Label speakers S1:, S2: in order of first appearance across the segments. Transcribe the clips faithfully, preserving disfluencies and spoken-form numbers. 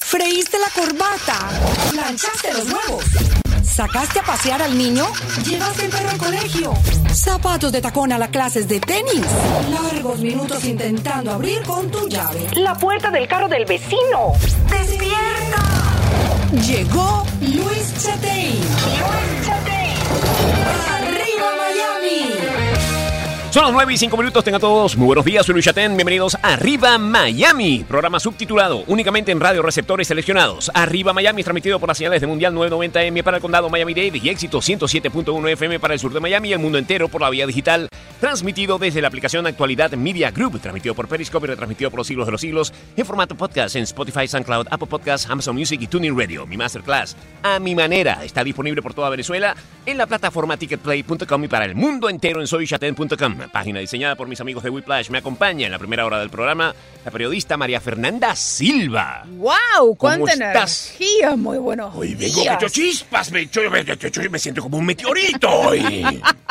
S1: ¿Freíste la corbata? ¿Planchaste los huevos? ¿Sacaste a pasear al niño? ¿Llevaste el perro al colegio? ¿Zapatos de tacón a las clases de tenis? Largos minutos intentando abrir con tu llave la puerta del carro del vecino. ¡Despierta! Llegó Luis Chatey. Luis Chatey. ¡Arriba Miami!
S2: Son las nueve y cinco minutos, tengan todos muy buenos días, soy Luis Chatén, bienvenidos a Arriba Miami, programa subtitulado únicamente en radio receptores seleccionados. Arriba Miami es transmitido por las señales de Mundial novecientos noventa eme para el condado Miami-Dade y Éxito ciento siete punto uno efe eme para el sur de Miami y el mundo entero por la vía digital, transmitido desde la aplicación Actualidad Media Group, transmitido por Periscope y retransmitido por los siglos de los siglos en formato podcast en Spotify, SoundCloud, Apple Podcasts, Amazon Music y TuneIn Radio. Mi masterclass, A Mi Manera, está disponible por toda Venezuela en la plataforma ticketplay punto com y para el mundo entero en soy chatén punto com. Página diseñada por mis amigos de Whiplash. Me acompaña en la primera hora del programa la periodista María Fernanda Silva.
S3: ¡Wow! ¡Cuánta
S2: estás?
S3: energía! Muy buenos
S2: Hoy vengo
S3: días.
S2: que yo chispas, me, yo, me, yo, yo me siento como un meteorito hoy.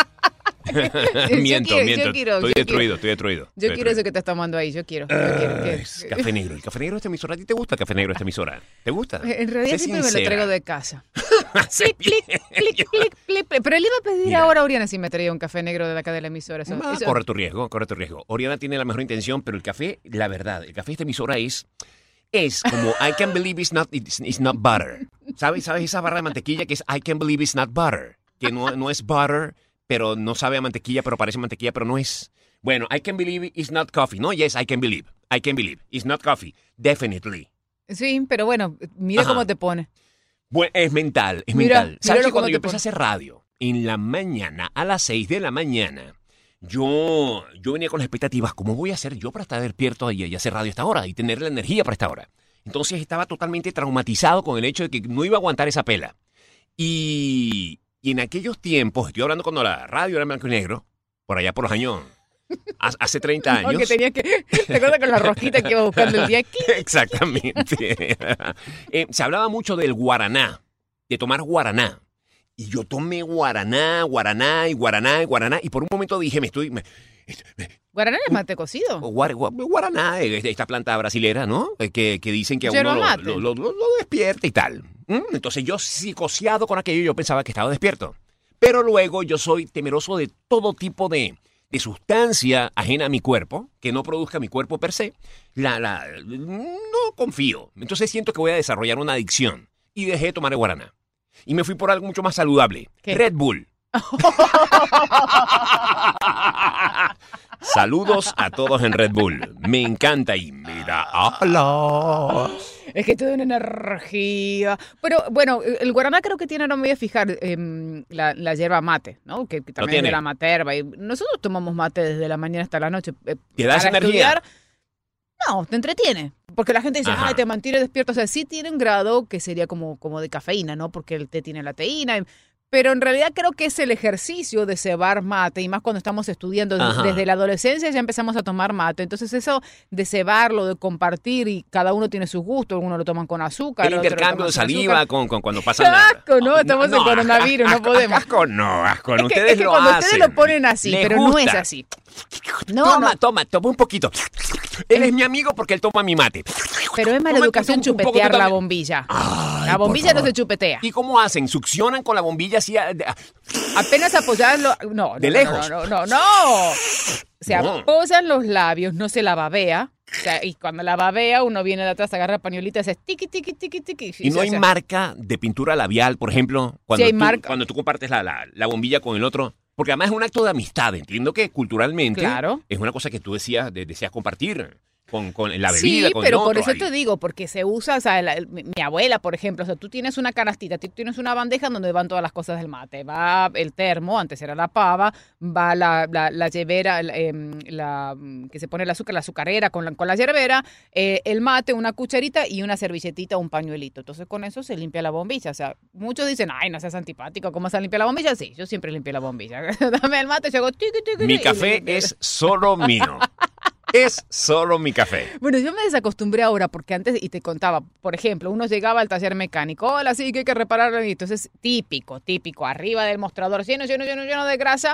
S2: miento,
S3: quiero,
S2: miento.
S3: yo quiero,
S2: estoy
S3: yo
S2: destruido,
S3: quiero.
S2: estoy destruido.
S3: Yo
S2: estoy
S3: quiero
S2: destruido.
S3: eso que te estás tomando ahí, yo quiero. Yo
S2: Ah,
S3: quiero que-
S2: es café negro. El café negro de esta emisora. ¿A ti te gusta el café negro de esta emisora? ¿Te gusta?
S3: En realidad
S2: Sé
S3: siempre me lo
S2: sincera.
S3: traigo de casa.
S2: Sé
S3: Clic,
S2: bien.
S3: clic, clic, clic, clic. Pero él iba a pedir
S2: Mira.
S3: ahora a Oriana si me traía un café negro de acá de la emisora. Eso-
S2: Ah,
S3: eso-
S2: corre tu riesgo, corre tu riesgo. Oriana tiene la mejor intención, pero el café, la verdad, el café de esta emisora es, es como I can't believe it's not, it's, it's not butter. ¿Sabes? ¿Sabes esa barra de mantequilla que es I can't believe it's not butter? Que no, no es butter, pero no sabe a mantequilla, pero parece mantequilla, pero no es. Bueno, I can't believe it's not coffee. No, yes, I can believe. I can believe. It's not coffee. Definitely.
S3: Sí, pero bueno, mira
S2: Ajá.
S3: cómo te pone.
S2: Bueno, es mental, es
S3: Mira,
S2: mental. ¿Sabes
S3: míralo
S2: que cuando
S3: cómo
S2: yo
S3: te
S2: empecé
S3: pone.
S2: a hacer radio, en la mañana, a las seis de la mañana, yo, yo venía con las expectativas, ¿cómo voy a hacer yo para estar despierto y, y hacer radio a esta hora y tener la energía para esta hora? Entonces estaba totalmente traumatizado con el hecho de que no iba a aguantar esa pela. Y, y en aquellos tiempos, estoy hablando cuando la radio era en blanco y negro, por allá por los años, ha- hace treinta años.
S3: Porque tenía que. ¿Te acuerdas con la rosquita que iba buscando el día? Clic.
S2: Exactamente. Eh, se hablaba mucho del guaraná, de tomar guaraná. Y yo tomé guaraná, guaraná y guaraná y guaraná. Y por un momento dije, me estoy... me- me-
S3: Guaraná es mate cocido.
S2: guar- guar- guaraná, eh, esta planta brasilera, ¿no? Eh, Que, que dicen que a
S3: Yerba
S2: uno lo,
S3: mate.
S2: lo- lo- lo- lo despierta y tal. Mm, Entonces yo, psicoseado con aquello, yo pensaba que estaba despierto. Pero luego yo soy temeroso de todo tipo de, de sustancia ajena a mi cuerpo, que no produzca mi cuerpo per se. La, la, no confío. Entonces siento que voy a desarrollar una adicción. Y dejé de tomar el guaraná. Y me fui por algo mucho más saludable.
S3: ¿Qué?
S2: Red Bull. Saludos a todos en Red Bull. Me encanta y mira, hola.
S3: Es que te da una energía. Pero bueno, el guaraná creo que tiene, no me voy a fijar, em, la, la yerba mate, ¿no? Que, que también es
S2: tiene.
S3: de la materva. Y nosotros tomamos mate desde la mañana hasta la noche. eh,
S2: ¿Te da esa
S3: para
S2: energía?
S3: estudiar. No, te entretiene. Porque la gente dice,
S2: Ajá.
S3: ay, te mantiene despierto. O sea, sí tiene un grado que sería como, como de cafeína, ¿no? Porque el té tiene la teína. Pero en realidad creo que es el ejercicio de cebar mate, y más cuando estamos estudiando des-
S2: Ajá.
S3: desde la adolescencia ya empezamos a tomar mate. Entonces eso de cebarlo, de compartir, y cada uno tiene sus gustos, algunos lo toman con azúcar.
S2: El
S3: otros lo
S2: intercambio de
S3: toman sin
S2: saliva
S3: azúcar.
S2: con, con cuando
S3: ¡Qué
S2: pasan la-
S3: asco! No, estamos en coronavirus, no
S2: asco,
S3: podemos.
S2: Asco no, asco no.
S3: Es que,
S2: Ustedes
S3: es que
S2: lo
S3: cuando
S2: hacen.
S3: ustedes lo ponen así,
S2: Les
S3: pero no es
S2: gusta.
S3: así. No,
S2: toma,
S3: no.
S2: toma, toma un poquito. Él es mi amigo porque él toma mi mate.
S3: Pero es mala
S2: Toma
S3: educación
S2: un poco
S3: chupetear la
S2: también.
S3: bombilla.
S2: Ay,
S3: La
S2: por
S3: bombilla no
S2: favor.
S3: se chupetea.
S2: ¿Y cómo hacen? ¿Succionan con la bombilla así? a- a-
S3: Apenas apoyarlo. No, no,
S2: De
S3: no,
S2: lejos.
S3: No, no, no, no. Se
S2: No.
S3: apoyan los labios, no se la babea. O sea, y cuando la babea, uno viene de atrás, agarra el pañuelito y hace tiqui, tiqui, tiqui, tiqui.
S2: Y no
S3: o
S2: hay
S3: sea,
S2: marca de pintura labial, por ejemplo, cuando,
S3: hay
S2: tú,
S3: marca.
S2: cuando tú compartes la, la, la bombilla con el otro. Porque además es un acto de amistad. Entiendo que culturalmente
S3: Claro.
S2: es una cosa que tú decías, de- deseas compartir con, con la bebida,
S3: Sí,
S2: con
S3: pero
S2: el otro.
S3: por eso
S2: Ay.
S3: te digo, porque se usa, o sea, la- el- mi, mi abuela, por ejemplo, o sea, tú tienes una canastita, tú tienes una bandeja donde van todas las cosas del mate. Va el termo, antes era la pava, va la, la, la llevera, el, em, la, mm, que se pone el azúcar, la azucarera con la, con la yerbera, eh, el mate, una cucharita y una servilletita, un pañuelito. Entonces con eso se limpia la bombilla. O sea, muchos dicen, ay, no seas antipático, ¿cómo se limpia la bombilla? Sí, yo siempre limpio la bombilla. Dame el mate, yo hago tiqui, tiqui,
S2: Mi
S3: tiqui, y
S2: café
S3: limpio.
S2: es solo mío. Es solo mi café.
S3: Bueno, yo me desacostumbré ahora porque antes, y te contaba, por ejemplo, uno llegaba al taller mecánico, hola, sí, que hay que repararlo. Y entonces, típico, típico, arriba del mostrador, lleno, lleno, lleno, lleno de grasa.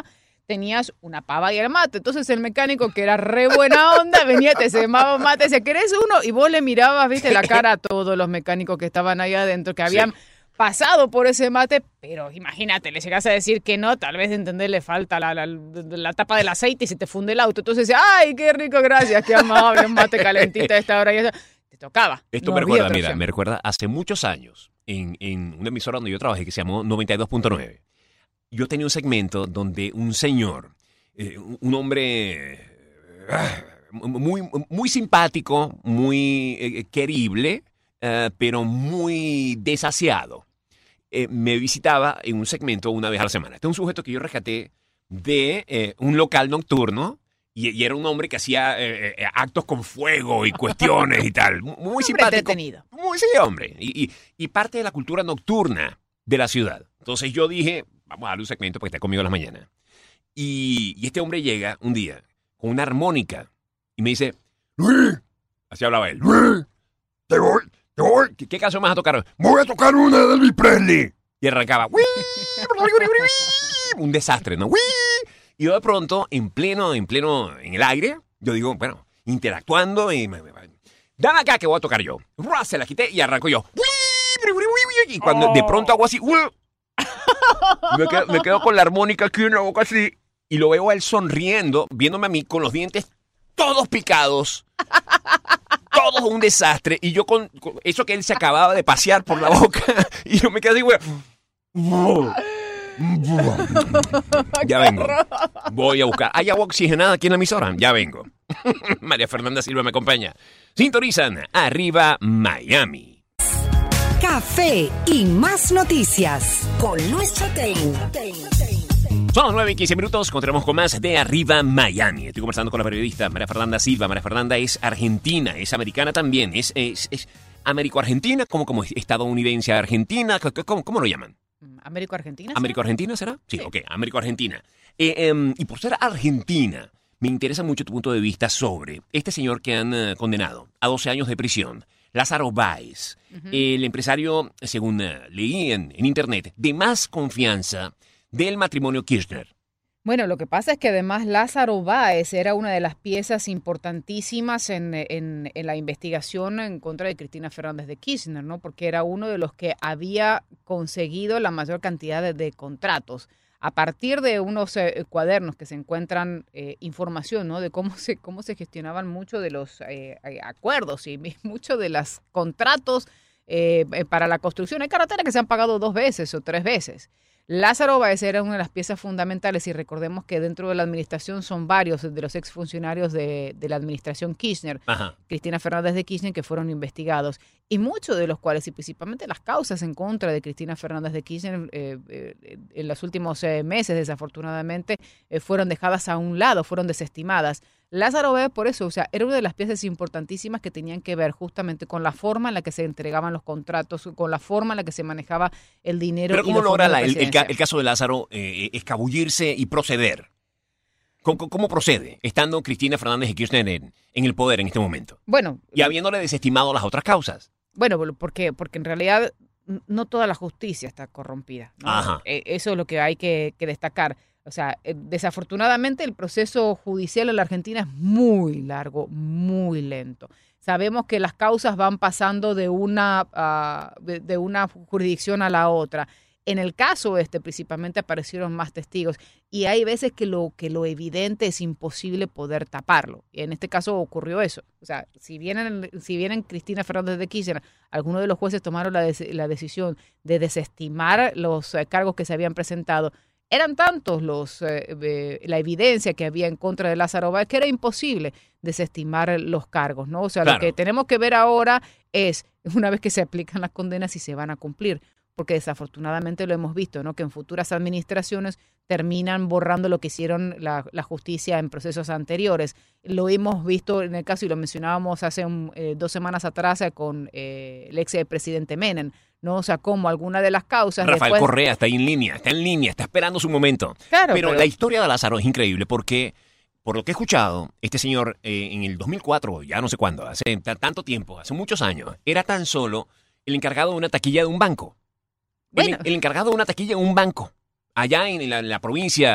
S3: tenías una pava y el mate. Entonces el mecánico, que era re buena onda, venía, te semaba mate, decía, ¿querés uno? Y vos le mirabas, viste, la cara a todos los mecánicos que estaban ahí adentro, que habían sí. pasado por ese mate, pero imagínate, le llegas a decir que no, tal vez de entender le falta la, la, la tapa del aceite y se te funde el auto. Entonces, ¡ay, qué rico, gracias! ¡Qué amable! Un mate calentito a esta hora. Y eso. Te tocaba.
S2: Esto no me recuerda, mira, opción. me recuerda hace muchos años en, en una emisora donde yo trabajé que se llamó noventa y dos punto nueve. Yo tenía un segmento donde un señor, eh, un hombre eh, muy, muy simpático, muy eh, querible, eh, pero muy desasiado, eh, me visitaba en un segmento una vez a la semana. Este es un sujeto que yo rescaté de eh, un local nocturno y, y era un hombre que hacía eh, eh, actos con fuego y cuestiones y tal. Muy, muy simpático.
S3: Entretenido.
S2: Muy, sí, hombre. Y, y, y parte de la cultura nocturna de la ciudad. Entonces yo dije, vamos a darle un segmento porque está conmigo en las mañanas. Y, y este hombre llega un día con una armónica y me dice, Luis, así hablaba él, Luis, te voy, te voy. ¿Qué, qué canción vas a tocar? Voy a tocar una de Elvis Presley. Y arrancaba, un desastre, ¿no? Y yo de pronto, en pleno, en pleno, en el aire, yo digo, bueno, interactuando y me, me, me, dame acá que voy a tocar yo. Se la quité y arranco yo. Y cuando de pronto hago así, me quedo, me quedo con la armónica aquí en la boca así y lo veo a él sonriendo, viéndome a mí con los dientes todos picados, todo un desastre, y yo con, con eso que él se acababa de pasear por la boca y yo me quedé así, güey. Ya vengo. Voy a buscar. ¿Hay agua oxigenada aquí en la emisora? Ya vengo. María Fernanda Silva me acompaña. Sintonizan Arriba Miami.
S1: Café y más noticias con Luis Chatein.
S2: Son las nueve y quince minutos, continuamos con más de Arriba Miami. Estoy conversando con la periodista María Fernanda Silva. María Fernanda es argentina, es americana también, es, es, es américo-argentina, como, como estadounidense argentina, ¿cómo, cómo lo llaman?
S3: ¿Américo-Argentina?
S2: ¿Américo-Argentina será? Sí,
S3: sí.
S2: ok, Américo-Argentina. Eh, eh, y por ser argentina, me interesa mucho tu punto de vista sobre este señor que han uh, condenado a doce años de prisión, Lázaro Báez, uh-huh. el empresario, según uh, leí en, en internet, de más confianza del matrimonio Kirchner.
S3: Bueno, lo que pasa es que además Lázaro Báez era una de las piezas importantísimas en, en, en la investigación en contra de Cristina Fernández de Kirchner, ¿no? Porque era uno de los que había conseguido la mayor cantidad de, de contratos. A partir de unos eh, cuadernos que se encuentran eh, información, ¿no? De cómo se, cómo se gestionaban muchos de los eh, acuerdos y muchos de los contratos eh, para la construcción. Hay carreteras que se han pagado dos veces o tres veces. Lázaro Báez era una de las piezas fundamentales y recordemos que dentro de la administración son varios de los exfuncionarios de, de la administración Kirchner,
S2: Ajá.
S3: Cristina Fernández de Kirchner, que fueron investigados y muchos de los cuales y principalmente las causas en contra de Cristina Fernández de Kirchner eh, eh, en los últimos eh, meses desafortunadamente eh, fueron dejadas a un lado, fueron desestimadas. Lázaro Báez, por eso, o sea, era una de las piezas importantísimas que tenían que ver justamente con la forma en la que se entregaban los contratos, con la forma en la que se manejaba el dinero.
S2: Pero ¿cómo logra la, el, el, el caso de Lázaro eh, escabullirse y proceder? ¿Cómo, ¿Cómo procede, estando Cristina Fernández de Kirchner en, en el poder en este momento?
S3: Bueno.
S2: Y habiéndole desestimado las otras causas.
S3: Bueno, ¿por qué? Porque en realidad no toda la justicia está corrompida, ¿no?
S2: Ajá.
S3: Eso es lo que hay que, que destacar. O sea, desafortunadamente el proceso judicial en la Argentina es muy largo, muy lento. Sabemos que las causas van pasando de una, uh, de, de una jurisdicción a la otra. En el caso este, principalmente aparecieron más testigos y hay veces que lo, que lo evidente es imposible poder taparlo. Y en este caso ocurrió eso. O sea, si vienen, si vienen Cristina Fernández de Kirchner, algunos de los jueces tomaron la, de, la decisión de desestimar los eh, cargos que se habían presentado. Eran tantos los eh, eh, la evidencia que había en contra de Lázaro Báez que era imposible desestimar los cargos, ¿no? O sea,
S2: claro.
S3: Lo que tenemos que ver ahora es, una vez que se aplican las condenas, si se van a cumplir. Porque desafortunadamente lo hemos visto, ¿no? Que en futuras administraciones terminan borrando lo que hicieron la, la justicia en procesos anteriores. Lo hemos visto en el caso, y lo mencionábamos hace un, eh, dos semanas atrás eh, con eh, el ex presidente Menem, ¿no? O sea, como alguna de las causas...
S2: Rafael
S3: después...
S2: Correa está ahí en línea, está en línea, está esperando su momento.
S3: Claro,
S2: pero,
S3: pero
S2: la historia de Lázaro es increíble porque, por lo que he escuchado, este señor eh, en el dos mil cuatro, ya no sé cuándo, hace t- tanto tiempo, hace muchos años, era tan solo el encargado de una taquilla de un banco.
S3: Bueno.
S2: El, el encargado de una taquilla en un banco, allá en la, en la provincia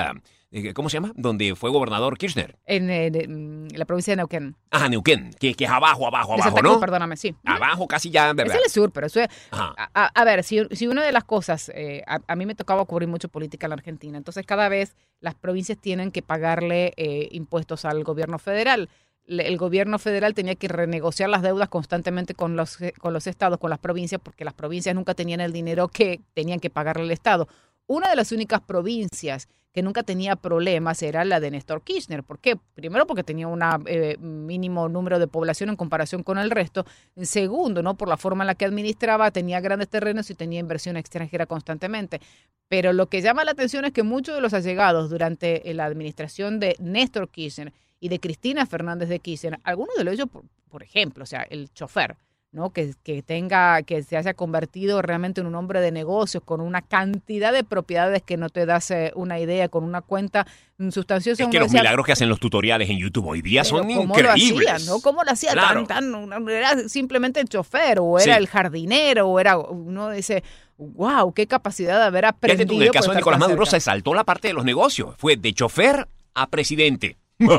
S2: eh, ¿cómo se llama? Donde fue gobernador Kirchner.
S3: En, eh, de, mm, la provincia de Neuquén.
S2: Ajá, Neuquén, que, que es abajo, abajo,
S3: De
S2: abajo,
S3: Santa Cruz,
S2: ¿no?
S3: perdóname, sí.
S2: Abajo casi ya,
S3: Es
S2: ¿verdad?
S3: el sur, pero eso es...
S2: Ajá.
S3: A, a- a ver, si, si una de las cosas, eh, a, a mí me tocaba cubrir mucho política en la Argentina, entonces cada vez las provincias tienen que pagarle eh, impuestos al gobierno federal. Le- El gobierno federal tenía que renegociar las deudas constantemente con los, eh, con los estados, con las provincias, porque las provincias nunca tenían el dinero que tenían que pagarle al Estado. Una de las únicas provincias que nunca tenía problemas era la de Néstor Kirchner. ¿Por qué? Primero, porque tenía un mínimo número de población en comparación con el resto. Segundo, ¿no? Por la forma en la que administraba, tenía grandes terrenos y tenía inversión extranjera constantemente. Pero lo que llama la atención es que muchos de los allegados durante la administración de Néstor Kirchner y de Cristina Fernández de Kirchner, algunos de ellos, por, por ejemplo, o sea, el chofer, ¿no? Que, que tenga, que se haya convertido realmente en un hombre de negocios con una cantidad de propiedades que no te das eh, una idea, con una cuenta mm, sustanciosa.
S2: Es que
S3: Uno
S2: los
S3: decía,
S2: milagros que hacen los tutoriales en YouTube hoy día
S3: pero
S2: son
S3: ¿cómo
S2: increíbles.
S3: lo hacía, ¿no? ¿Cómo lo hacía?
S2: Claro.
S3: Tan, tan, era simplemente el chofer, o era
S2: Sí.
S3: el jardinero, o era, uno dice, wow, qué capacidad de haber
S2: Fíjate
S3: aprendido.
S2: tú, en el
S3: por
S2: caso de
S3: estar
S2: Nicolás
S3: tan
S2: Maduro
S3: cerca.
S2: se saltó la parte de los negocios. Fue de chofer a presidente.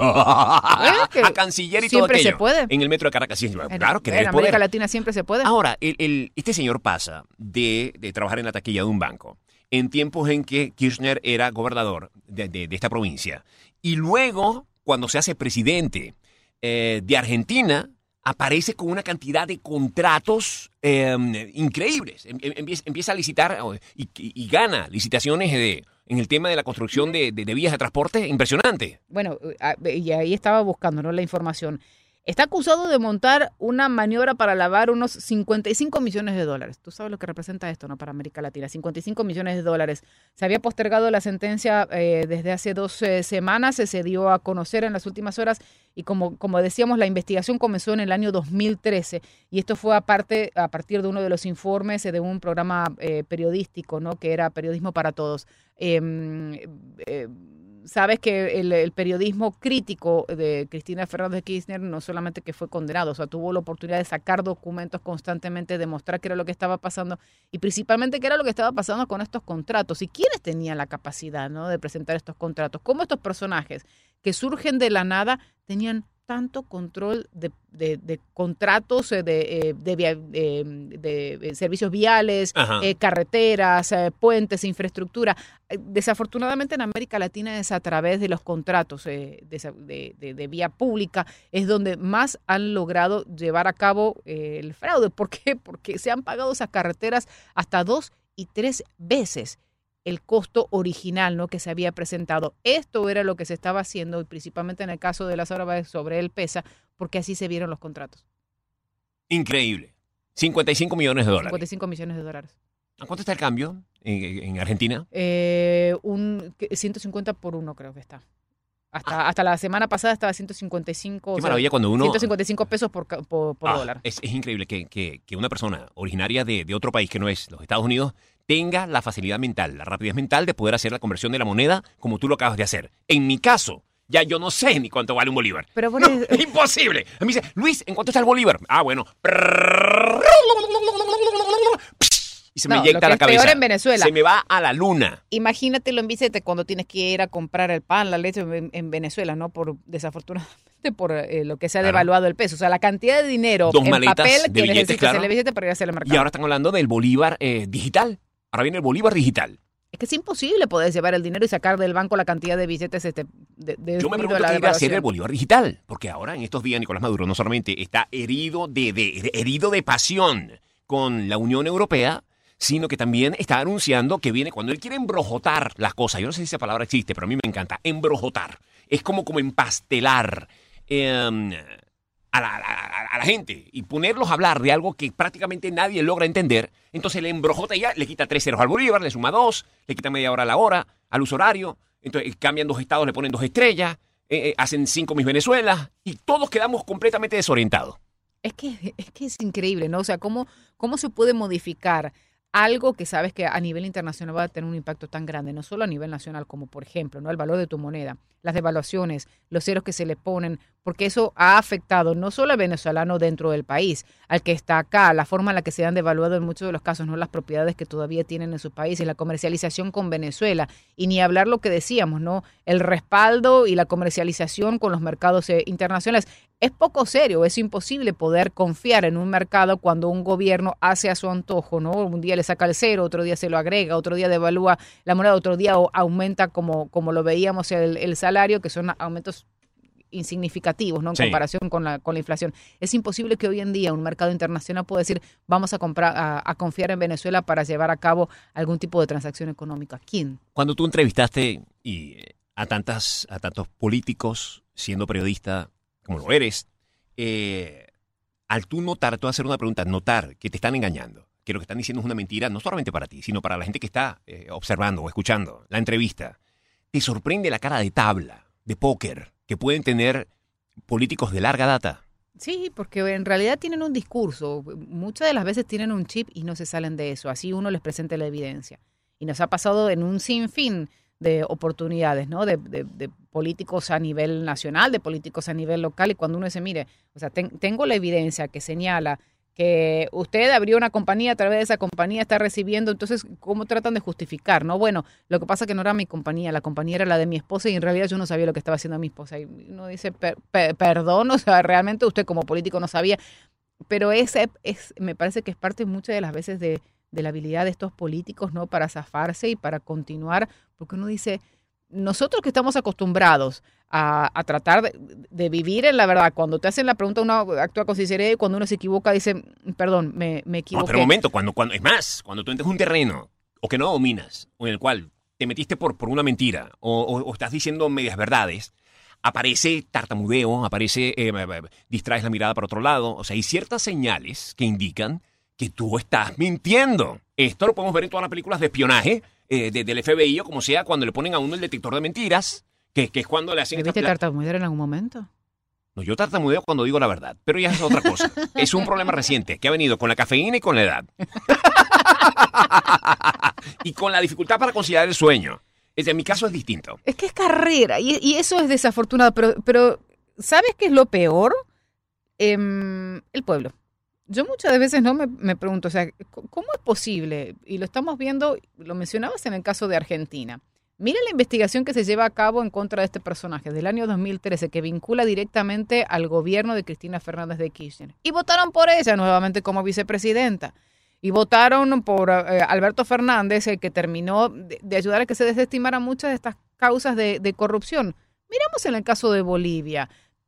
S3: que
S2: a canciller y todo
S3: siempre se
S2: aquello.
S3: puede.
S2: En el metro de Caracas. Sí,
S3: En-
S2: claro que
S3: en
S2: debe
S3: América
S2: poder.
S3: Latina siempre se puede.
S2: Ahora, el, el- este señor pasa de, de trabajar en la taquilla de un banco en tiempos en que Kirchner era gobernador de, de- de esta provincia. Y luego, cuando se hace presidente eh, de Argentina, aparece con una cantidad de contratos eh, increíbles. Em- em- Empieza, empieza a licitar eh, y, y- y gana licitaciones de, en el tema de la construcción de, de- de vías de transporte impresionante.
S3: Bueno, a- y ahí estaba buscando, ¿no?, la información. Está acusado de montar una maniobra para lavar unos cincuenta y cinco millones de dólares. Tú sabes lo que representa esto, ¿no?, para América Latina. cincuenta y cinco millones de dólares. Se había postergado la sentencia eh, desde hace dos eh, semanas. Se dio a conocer en las últimas horas y como, como decíamos, la investigación comenzó en el año dos mil trece y esto fue aparte, a partir de uno de los informes eh, de un programa eh, periodístico, ¿no?, que era Periodismo para Todos. Eh, eh, Sabes que el, el periodismo crítico de Cristina Fernández de Kirchner no solamente que fue condenado, o sea, tuvo la oportunidad de sacar documentos constantemente, demostrar qué era lo que estaba pasando y principalmente qué era lo que estaba pasando con estos contratos y quiénes tenían la capacidad, ¿no?, de presentar estos contratos, cómo estos personajes que surgen de la nada tenían tanto control de, de, de contratos, eh, de, eh, de, via- eh, de, de servicios viales,
S2: Ajá.
S3: eh, carreteras, eh, puentes, infraestructura. Eh, Desafortunadamente en América Latina es a través de los contratos eh, de, esa- de- de- de vía pública, es donde más han logrado llevar a cabo eh, el fraude. ¿Por qué? Porque se han pagado esas carreteras hasta dos y tres veces el costo original, ¿no?, que se había presentado. Esto era lo que se estaba haciendo, y principalmente en el caso de las obras sobre el PESA, porque así se vieron los contratos.
S2: Increíble. cincuenta y cinco millones de dólares.
S3: cincuenta y cinco millones de dólares.
S2: ¿A cuánto está el cambio en, en Argentina?
S3: Eh, un que- ciento cincuenta por uno creo que está. Hasta, hasta la semana pasada estaba ciento cincuenta y cinco.
S2: Qué
S3: o sea,
S2: maravilla cuando uno...
S3: ciento cincuenta y cinco pesos por, ca- por, por
S2: Ah,
S3: dólar.
S2: Es, es increíble que, que- que una persona originaria de, de otro país que no es los Estados Unidos tenga la facilidad mental, la rapidez mental de poder hacer la conversión de la moneda como tú lo acabas de hacer. En mi caso, ya yo no sé ni cuánto vale un bolívar.
S3: Pero bueno,
S2: No, es imposible. A mí dice, Luis, ¿en cuánto está el bolívar? Ah, bueno. Y se me
S3: No,
S2: inyecta
S3: lo que
S2: la
S3: es
S2: cabeza.
S3: peor en Venezuela.
S2: Se me va a la luna.
S3: imagínatelo en Vicente cuando tienes que ir a comprar el pan, la leche en, en Venezuela, ¿no? Por desafortunadamente por eh, lo que se ha
S2: Claro.
S3: devaluado el peso. O sea, la cantidad de dinero
S2: Dos
S3: en
S2: maletas
S3: papel
S2: de
S3: que
S2: billetes,
S3: necesita
S2: claro.
S3: hacer el billete para ir a hacer el mercado.
S2: Y ahora están hablando del bolívar eh, digital. Ahora viene el bolívar digital.
S3: Es que es imposible poder llevar el dinero y sacar del banco la cantidad de billetes este, de, de
S2: Yo me
S3: debido
S2: pregunto
S3: a la
S2: qué irá a hacer el
S3: devaluación.
S2: bolívar digital, porque ahora en estos días Nicolás Maduro no solamente está herido de, de- herido de pasión con la Unión Europea, sino que también está anunciando que viene cuando él quiere embrojotar las cosas. Yo no sé si esa palabra existe, pero a mí me encanta. Embrojotar. Es como, como empastelar eh, a, la, a la- a la gente y ponerlos a hablar de algo que prácticamente nadie logra entender. Entonces le embrojota y ya, le quita tres ceros al bolívar, le suma dos, le quita media hora a la hora, al uso horario. Entonces cambian dos estados, le ponen dos estrellas, eh, eh, hacen cinco mis Venezuelas y todos quedamos completamente desorientados.
S3: Es que, es que es increíble, ¿no? O sea, ¿cómo, cómo se puede modificar algo que sabes que a nivel internacional va a tener un impacto tan grande, no solo a nivel nacional, como por ejemplo, ¿no?, el valor de tu moneda, las devaluaciones, los ceros que se le ponen porque eso ha afectado no solo al venezolano dentro del país, al que está acá, la forma en la que se han devaluado en muchos de los casos, no las propiedades que todavía tienen en sus países, la comercialización con Venezuela, y ni hablar lo que decíamos, ¿no? El respaldo y la comercialización con los mercados eh, internacionales. Es poco serio, es imposible poder confiar en un mercado cuando un gobierno hace a su antojo, ¿no? Un día le saca el cero, otro día se lo agrega, otro día devalúa la moneda, otro día aumenta como, como lo veíamos el, el salario, que son aumentos insignificativos, ¿no? En sí. comparación con la, con la inflación. Es imposible que hoy en día un mercado internacional pueda decir vamos a comprar a, a confiar en Venezuela para llevar a cabo algún tipo de transacción económica. ¿Quién?
S2: Cuando tú entrevistaste y, a, tantas, a tantos políticos, siendo periodista como lo eres, eh, al tú notar, tú hacer una pregunta, notar que te están engañando, que lo que están diciendo es una mentira, no solamente para ti, sino para la gente que está eh, observando o escuchando la entrevista, te sorprende la cara de tabla, de póker, que pueden tener políticos de larga data.
S3: Sí, porque en realidad tienen un discurso. Muchas de las veces tienen un chip y no se salen de eso. Así uno les presenta la evidencia. Y nos ha pasado en un sinfín de oportunidades, ¿no? De, de, de políticos a nivel nacional, de políticos a nivel local. Y cuando uno dice, mire, o sea, ten, tengo la evidencia que señala que usted abrió una compañía, a través de esa compañía está recibiendo, entonces, ¿cómo tratan de justificar? No, bueno, lo que pasa es que no era mi compañía, la compañía era la de mi esposa y en realidad yo no sabía lo que estaba haciendo mi esposa. Y uno dice, per, per, perdón, o sea, realmente usted como político no sabía, pero ese es, me parece que es parte muchas de las veces de, de la habilidad de estos políticos, ¿no? Para zafarse y para continuar, porque uno dice, nosotros que estamos acostumbrados a, a tratar de, de vivir en la verdad, cuando te hacen la pregunta uno actúa con sinceridad y cuando uno se equivoca dice, perdón, me, me equivoqué.
S2: No, pero un momento, cuando, cuando, es más, cuando tú entras en un terreno o que no dominas o en el cual te metiste por, por una mentira o, o, o estás diciendo medias verdades, aparece tartamudeo, aparece, eh, distraes la mirada para otro lado, o sea, hay ciertas señales que indican que tú estás mintiendo. Esto lo podemos ver en todas las películas de espionaje, Eh, de, del F B I o como sea, cuando le ponen a uno el detector de mentiras, que, que es cuando le hacen...
S3: ¿Viste tartamudear en algún momento?
S2: No, yo tartamudeo cuando digo la verdad, pero ya es otra cosa. Es un problema reciente que ha venido con la cafeína y con la edad. Y con la dificultad para conciliar el sueño. Es, en mi caso es distinto.
S3: Es que es carrera y, y eso es desafortunado, pero, pero ¿sabes qué es lo peor? Eh, el pueblo. Yo muchas veces no me, me pregunto, o sea, ¿cómo es posible? Y lo estamos viendo, lo mencionabas en el caso de Argentina. Mira la investigación que se lleva a cabo en contra de este personaje del año dos mil trece que vincula directamente al gobierno de Cristina Fernández de Kirchner. Y votaron por ella nuevamente como vicepresidenta. Y votaron por eh, Alberto Fernández, el que terminó de, de ayudar a que se desestimaran muchas de estas causas de, de corrupción. Miramos en el caso de Bolivia.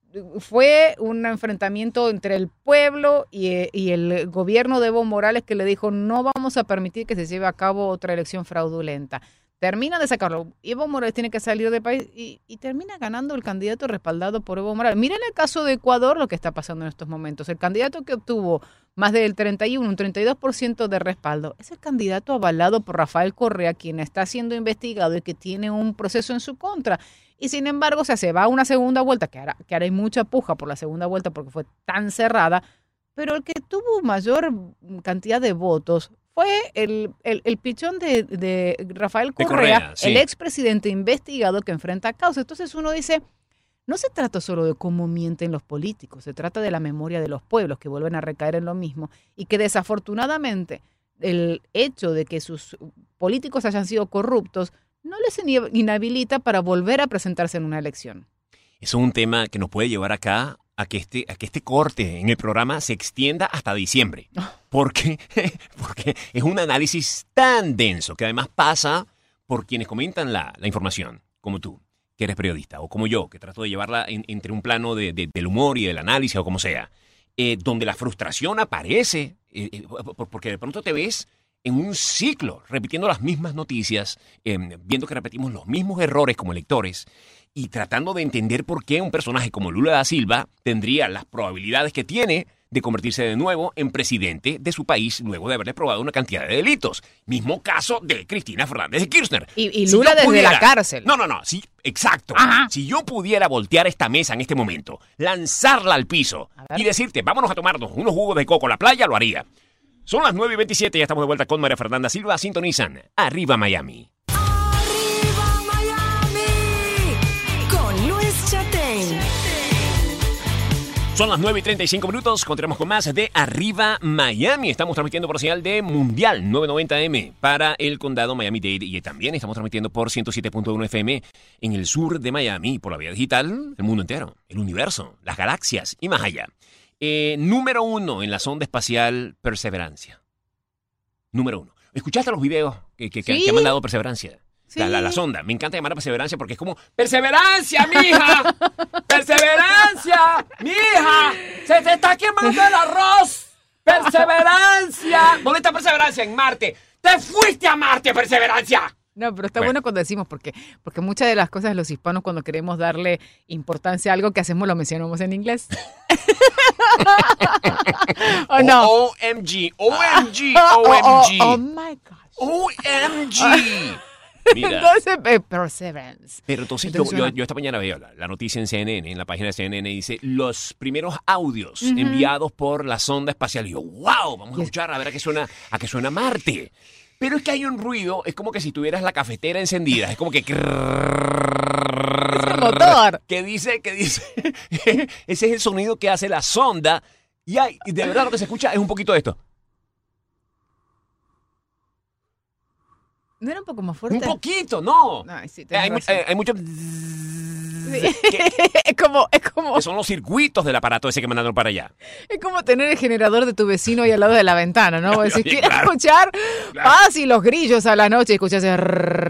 S3: Fue un enfrentamiento entre el pueblo y, y el gobierno de Evo Morales que le dijo no vamos a permitir que se lleve a cabo otra elección fraudulenta. Termina de sacarlo. Evo Morales tiene que salir del país y, y termina ganando el candidato respaldado por Evo Morales. Miren el caso de Ecuador, lo que está pasando en estos momentos. El candidato que obtuvo más del treinta y uno, un treinta y dos por ciento de respaldo es el candidato avalado por Rafael Correa, quien está siendo investigado y que tiene un proceso en su contra. Y sin embargo, o sea, se va a una segunda vuelta, que ahora, que ahora hay mucha puja por la segunda vuelta porque fue tan cerrada, pero el que tuvo mayor cantidad de votos fue el, el, el pichón de, de Rafael Correa, de Correa sí. El expresidente investigado que enfrenta causa. Entonces uno dice, no se trata solo de cómo mienten los políticos, se trata de la memoria de los pueblos que vuelven a recaer en lo mismo y que desafortunadamente el hecho de que sus políticos hayan sido corruptos no les inhabilita para volver a presentarse en una elección.
S2: Eso es un tema que nos puede llevar acá a que este, a que este corte en el programa se extienda hasta diciembre. Porque, porque es un análisis tan denso que además pasa por quienes comentan la, la información, como tú, que eres periodista, o como yo, que trato de llevarla en, entre un plano de, de, del humor y del análisis o como sea, eh, donde la frustración aparece, eh, eh, porque de pronto te ves en un ciclo, repitiendo las mismas noticias, eh, viendo que repetimos los mismos errores como lectores y tratando de entender por qué un personaje como Lula da Silva tendría las probabilidades que tiene de convertirse de nuevo en presidente de su país luego de haberle probado una cantidad de delitos. Mismo caso de Cristina Fernández de Kirchner.
S3: Y, y Lula si desde pudiera, la cárcel.
S2: No, no, no, sí, exacto.
S3: Ajá.
S2: Si yo pudiera voltear esta mesa en este momento, lanzarla al piso y decirte, vámonos a tomarnos unos jugos de coco a la playa, lo haría. Son las nueve y veintisiete, ya estamos de vuelta con María Fernanda Silva. Sintonizan Arriba Miami.
S1: Arriba Miami con Luis Chatén.
S2: Son las nueve y treinta y cinco minutos, continuamos con más de Arriba Miami. Estamos transmitiendo por señal de Mundial novecientos noventa eme para el condado Miami-Dade y también estamos transmitiendo por ciento siete punto uno F M en el sur de Miami, por la vía digital, el mundo entero, el universo, las galaxias y más allá. Eh, número uno en la sonda espacial Perseverancia. Número uno. ¿Escuchaste los videos que, que, que,
S3: sí.
S2: que ha mandado Perseverancia?
S3: Sí.
S2: La, la, la sonda. Me encanta llamar a Perseverancia porque es como ¡Perseverancia, mija! ¡Perseverancia, mija! ¡Se te está quemando el arroz! ¡Perseverancia! ¿Dónde está Perseverancia? En Marte. ¡Te fuiste a Marte, Perseverancia!
S3: No, pero está
S2: Bueno.
S3: bueno cuando decimos, porque, porque muchas de las cosas de los hispanos, cuando queremos darle importancia a algo que hacemos, lo mencionamos en inglés. ¿O no?
S2: O M G, O M G,
S3: Oh,
S2: O M G.
S3: oh, oh my gosh.
S2: O M G. Mira.
S3: Entonces, eh, perseverance.
S2: Pero entonces,
S3: Entonces
S2: yo,
S3: suena-
S2: yo, yo esta mañana veo la, la noticia en C N N, en la página de C N N, dice los primeros audios uh-huh. enviados por la sonda espacial. Y yo, wow, vamos a escuchar a ver a qué suena, a qué suena Marte. Pero es que hay un ruido, es como que si tuvieras la cafetera encendida, es como que...
S3: Es el motor.
S2: Que dice, que dice, ese es el sonido que hace la sonda. Y hay, y de verdad lo que se escucha es un poquito de esto.
S3: ¿No era un poco más fuerte?
S2: Un poquito, no.
S3: No, sí,
S2: Eh,
S3: tenés
S2: hay, mu-
S3: razón.
S2: eh, hay mucho...
S3: Sí.
S2: que,
S3: es como, es como,
S2: que son los circuitos del aparato ese que mandaron para allá.
S3: es como tener el generador de tu vecino ahí al lado de la ventana, ¿no?
S2: Oye,
S3: Si quieres
S2: claro.
S3: escuchar
S2: Claro.
S3: paz y los grillos a la noche y escuchas ese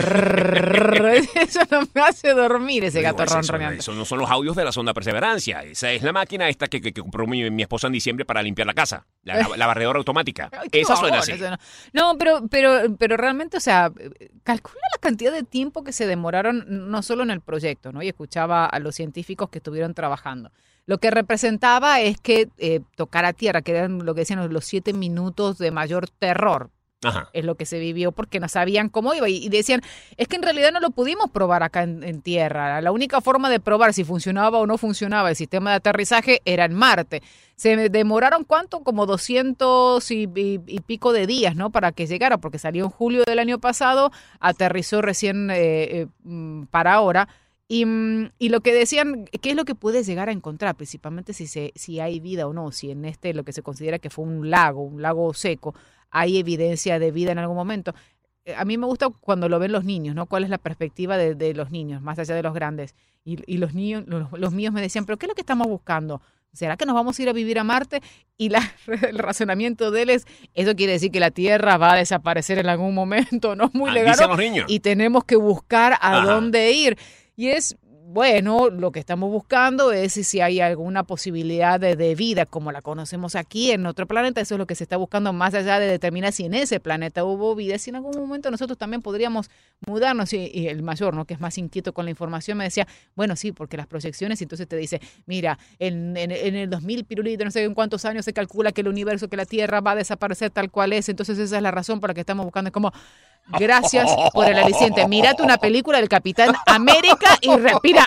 S3: rrrr, eso no me hace dormir ese gato
S2: Digo, ese-
S3: ronroneando.
S2: Eso no son los audios de la sonda Perseverancia. Esa es la máquina esta que, que, que compró mi, mi esposa en diciembre para limpiar la casa. La, la, la barredora automática.
S3: Ay, qué
S2: Esa suena
S3: bajón,
S2: así.
S3: eso no. No, pero, pero, pero realmente, o sea, calcula la cantidad de tiempo que se demoraron no solo en el proyecto, ¿no? Y escuchaba a los científicos que estuvieron trabajando. Lo que representaba es que eh, tocar a tierra, que eran lo que decían los siete minutos de mayor terror,
S2: Ajá.
S3: es lo que se vivió porque no sabían cómo iba. Y, y decían, es que en realidad no lo pudimos probar acá en, en tierra. La única forma de probar si funcionaba o no funcionaba el sistema de aterrizaje era en Marte. Se demoraron, ¿cuánto? Como doscientos y, y, y pico de días, ¿no? Para que llegara, porque salió en julio del año pasado, aterrizó recién eh, eh, para ahora. Y, y lo que decían, ¿qué es lo que puedes llegar a encontrar? Principalmente si, se, si hay vida o no, si en este lo que se considera que fue un lago, un lago seco, hay evidencia de vida en algún momento. A mí me gusta cuando lo ven los niños, ¿no? ¿Cuál es la perspectiva de, de los niños, más allá de los grandes? Y, y los niños, los, los míos me decían, ¿pero qué es lo que estamos buscando? ¿Será que nos vamos a ir a vivir a Marte? Y la, el razonamiento de él es, eso quiere decir que la Tierra va a desaparecer en algún momento, ¿no? Muy
S2: Ah,
S3: legal.
S2: dicen los niños.
S3: Y tenemos que buscar a
S2: Ajá.
S3: dónde ir. Y es, bueno, lo que estamos buscando es si, si hay alguna posibilidad de, de vida como la conocemos aquí en otro planeta. Eso es lo que se está buscando, más allá de determinar si en ese planeta hubo vida, si en algún momento nosotros también podríamos mudarnos. Y, y el mayor, ¿no? Que es más inquieto con la información, me decía, bueno, sí, porque las proyecciones, y entonces te dice, mira, en, en, en el dos mil pirulito, no sé en cuántos años se calcula que el universo, que la Tierra va a desaparecer tal cual es. Entonces esa es la razón por la que estamos buscando. Es como, gracias por el aliciente. Mírate una película del Capitán América y respira.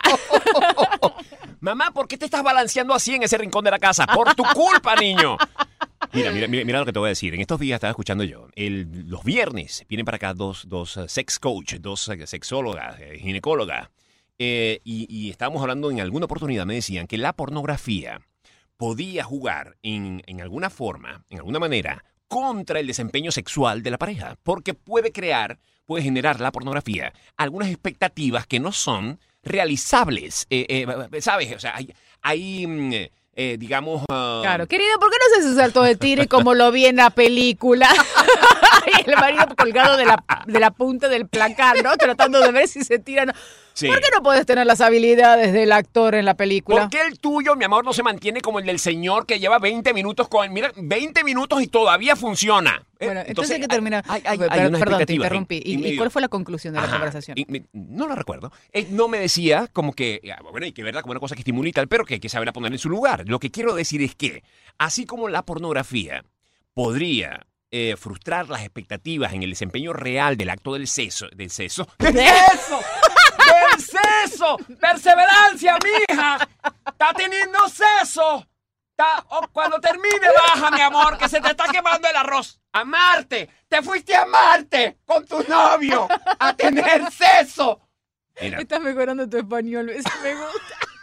S2: Mamá, ¿por qué te estás balanceando así en ese rincón de la casa? Por tu culpa, niño. Mira, mira, mira, mira lo que te voy a decir. En estos días estaba escuchando yo. El, los viernes vienen para acá dos, dos uh, sex coach, dos uh, sexólogas, eh, ginecólogas. Eh, y, y estábamos hablando en alguna oportunidad, me decían que la pornografía podía jugar en, en alguna forma, en alguna manera, contra el desempeño sexual de la pareja. Porque puede crear, puede generar la pornografía algunas expectativas que no son realizables. Eh, eh, ¿Sabes? O sea, hay, hay mm, eh, digamos... Uh,
S3: Claro, querido, ¿por qué no se hace salto de tire como lo vi en la película? Y el marido colgado de la, de la punta del placar, ¿no? Tratando de ver si se tiran.
S2: Sí.
S3: ¿Por qué no puedes tener las habilidades del actor en la película?
S2: ¿Por qué el tuyo, mi amor, no se mantiene como el del señor que lleva veinte minutos con... Mira, veinte minutos y todavía funciona? Eh,
S3: Bueno, entonces hay que terminar.
S2: Hay, hay,
S3: Pero,
S2: hay unas
S3: perdón, te
S2: expectativas
S3: interrumpí.
S2: en- en
S3: ¿Y, y
S2: medio.
S3: cuál fue la conclusión de la
S2: Ajá.
S3: conversación?
S2: Y me- no lo recuerdo. Él no me decía como que, ah, bueno, y que verdad, como una cosa que estimula y tal, pero que hay que saber poner en su lugar. Lo que quiero decir es que, así como la pornografía podría eh, frustrar las expectativas en el desempeño real del acto del sexo, del sexo, ¡del sexo! ¡Del sexo! ¡Perseverancia, mija! ¡Está teniendo sexo! Está- oh, cuando termine, baja, mi amor, que se te está quemando el arroz. ¡A Marte! ¡Te fuiste a Marte con tu novio a tener sexo! Mira,
S3: Estás mejorando tu español, eso me gusta.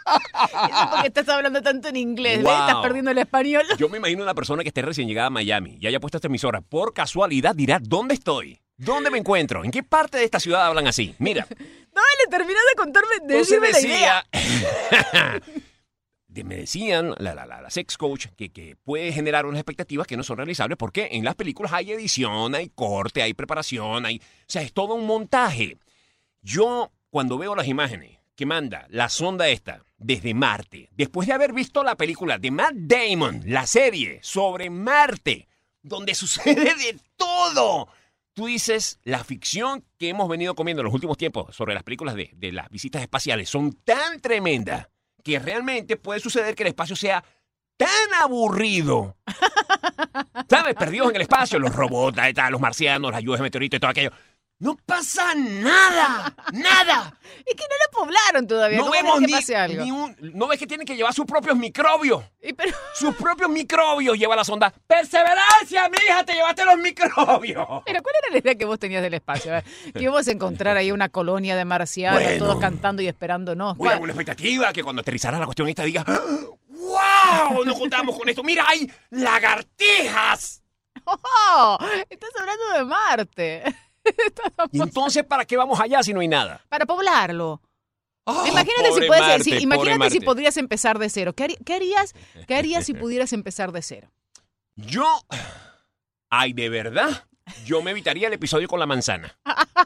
S3: Eso es porque estás hablando tanto en inglés,
S2: Wow.
S3: ¿ves? Estás perdiendo el español.
S2: Yo me imagino una persona que esté recién llegada a Miami y haya puesto esta emisora. Por casualidad dirá, ¿dónde estoy? ¿Dónde me encuentro? ¿En qué parte de esta ciudad hablan así? Mira.
S3: Dale, termina de contarme, de
S2: Entonces
S3: decirme la idea.
S2: decía, de- me decían la, la, la, la sex coach que, que puede generar unas expectativas que no son realizables porque en las películas hay edición, hay corte, hay preparación, hay, o sea, es todo un montaje. Yo, cuando veo las imágenes que manda la sonda esta desde Marte, después de haber visto la película de Matt Damon, la serie sobre Marte, donde sucede de todo, tú dices, la ficción que hemos venido comiendo en los últimos tiempos sobre las películas de, de las visitas espaciales son tan tremendas que realmente puede suceder que el espacio sea tan aburrido. ¿Sabes? Perdidos en el espacio, los robots, ahí está, los marcianos, las lluvias de meteoritos y todo aquello. No pasa nada, nada.
S3: Es que no lo poblaron todavía.
S2: No
S3: ¿Cómo
S2: vemos
S3: querés
S2: ni,
S3: que pase algo?
S2: ni un... ¿No ves que tienen que llevar sus propios microbios?
S3: Y pero-
S2: Sus propios microbios lleva la sonda. ¡Perseverancia, mija! ¡Te llevaste los microbios!
S3: Pero ¿cuál era la idea que vos tenías del espacio? A ver, que íbamos a encontrar ahí una colonia de marcianos,
S2: Bueno.
S3: todos cantando y esperándonos.
S2: Uy, alguna expectativa que cuando aterrizara la cuestión esta diga ¡wow! Nos contamos con esto. ¡Mira, hay lagartijas!
S3: ¡Oh! Estás hablando de Marte. Estás
S2: ¿Y entonces para qué vamos allá si no hay nada?
S3: Para poblarlo.
S2: Oh,
S3: imagínate si
S2: pobre
S3: puedes,
S2: Marte,
S3: si-
S2: pobre
S3: imagínate si
S2: Marte.
S3: podrías empezar de cero. ¿Qué, harí- qué harías, ¿Qué harías si pudieras empezar de cero?
S2: Yo... Ay, ¿de verdad? Yo me evitaría el episodio con la manzana.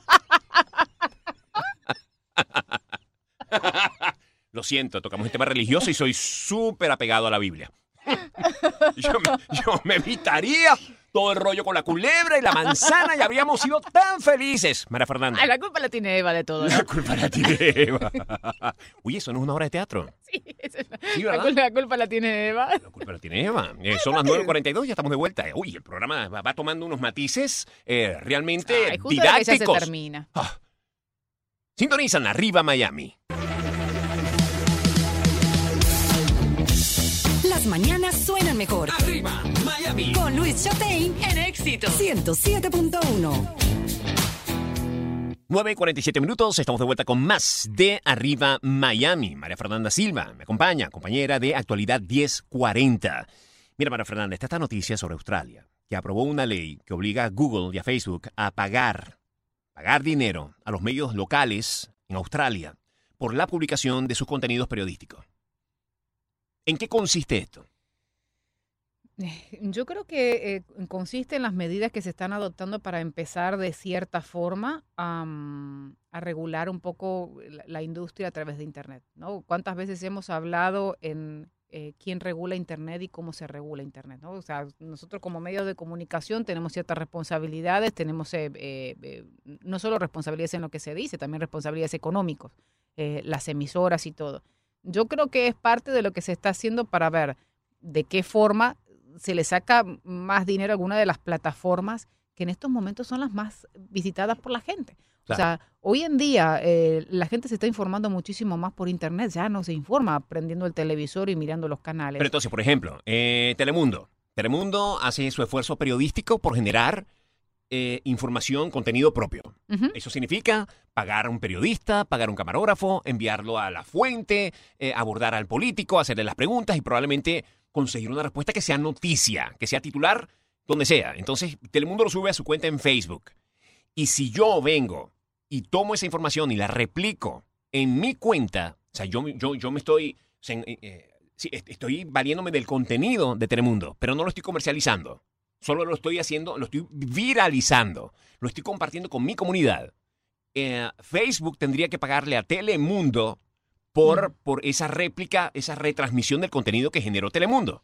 S2: Lo siento, tocamos un tema religioso y soy súper apegado a la Biblia. Yo me, yo me evitaría todo el rollo con la culebra y la manzana y habríamos sido tan felices. María Fernanda.
S3: Ay, la culpa la tiene Eva de todo, ¿no?
S2: La culpa la tiene Eva. Oye, eso no es una obra de teatro.
S3: Sí, esa es la,
S2: Sí,
S3: la
S2: ¿verdad?
S3: culpa, la culpa la tiene Eva.
S2: La culpa la tiene Eva. Eh, son las nueve cuarenta y dos y ya estamos de vuelta. Uy, el programa va, va tomando unos matices eh, realmente
S3: Ay, justo ahora que ya se
S2: didácticos.
S3: termina.
S2: Ah. Sintonizan Arriba Miami.
S1: Las mañanas suenan mejor.
S2: Arriba Miami.
S1: Con Luis Chatein en Éxito ciento siete punto uno.
S2: nueve y cuarenta y siete minutos, estamos de vuelta con más de Arriba Miami. María Fernanda Silva me acompaña, compañera de Actualidad diez cuarenta. Mira, María Fernanda, está esta noticia sobre Australia, que aprobó una ley que obliga a Google y a Facebook a pagar, pagar dinero a los medios locales en Australia por la publicación de sus contenidos periodísticos. ¿En qué consiste esto?
S3: Yo creo que eh, consiste en las medidas que se están adoptando para empezar de cierta forma um, a regular un poco la, la industria a través de Internet, ¿no? ¿Cuántas veces hemos hablado en eh, quién regula Internet y cómo se regula Internet, ¿no? O sea, nosotros como medios de comunicación tenemos ciertas responsabilidades, tenemos eh, eh, eh, no solo responsabilidades en lo que se dice, también responsabilidades económicas, eh, las emisoras y todo. Yo creo que es parte de lo que se está haciendo para ver de qué forma se le saca más dinero a alguna de las plataformas que en estos momentos son las más visitadas por la gente.
S2: Claro.
S3: O sea, hoy en día eh, la gente se está informando muchísimo más por internet, ya no se informa prendiendo el televisor y mirando los canales.
S2: Pero entonces, por ejemplo, eh, Telemundo. Telemundo hace su esfuerzo periodístico por generar eh, información, contenido propio.
S3: Ujú.
S2: Eso significa pagar a un periodista, pagar a un camarógrafo, enviarlo a la fuente, eh, abordar al político, hacerle las preguntas y probablemente conseguir una respuesta que sea noticia, que sea titular, donde sea. Entonces, Telemundo lo sube a su cuenta en Facebook. Y si yo vengo y tomo esa información y la replico en mi cuenta, o sea, yo, yo, yo me estoy, o sea, eh, eh, sí, est- estoy valiéndome del contenido de Telemundo, pero no lo estoy comercializando. Solo lo estoy haciendo, lo estoy viralizando, lo estoy compartiendo con mi comunidad. Eh, Facebook tendría que pagarle a Telemundo por, por esa réplica, esa retransmisión del contenido que generó Telemundo.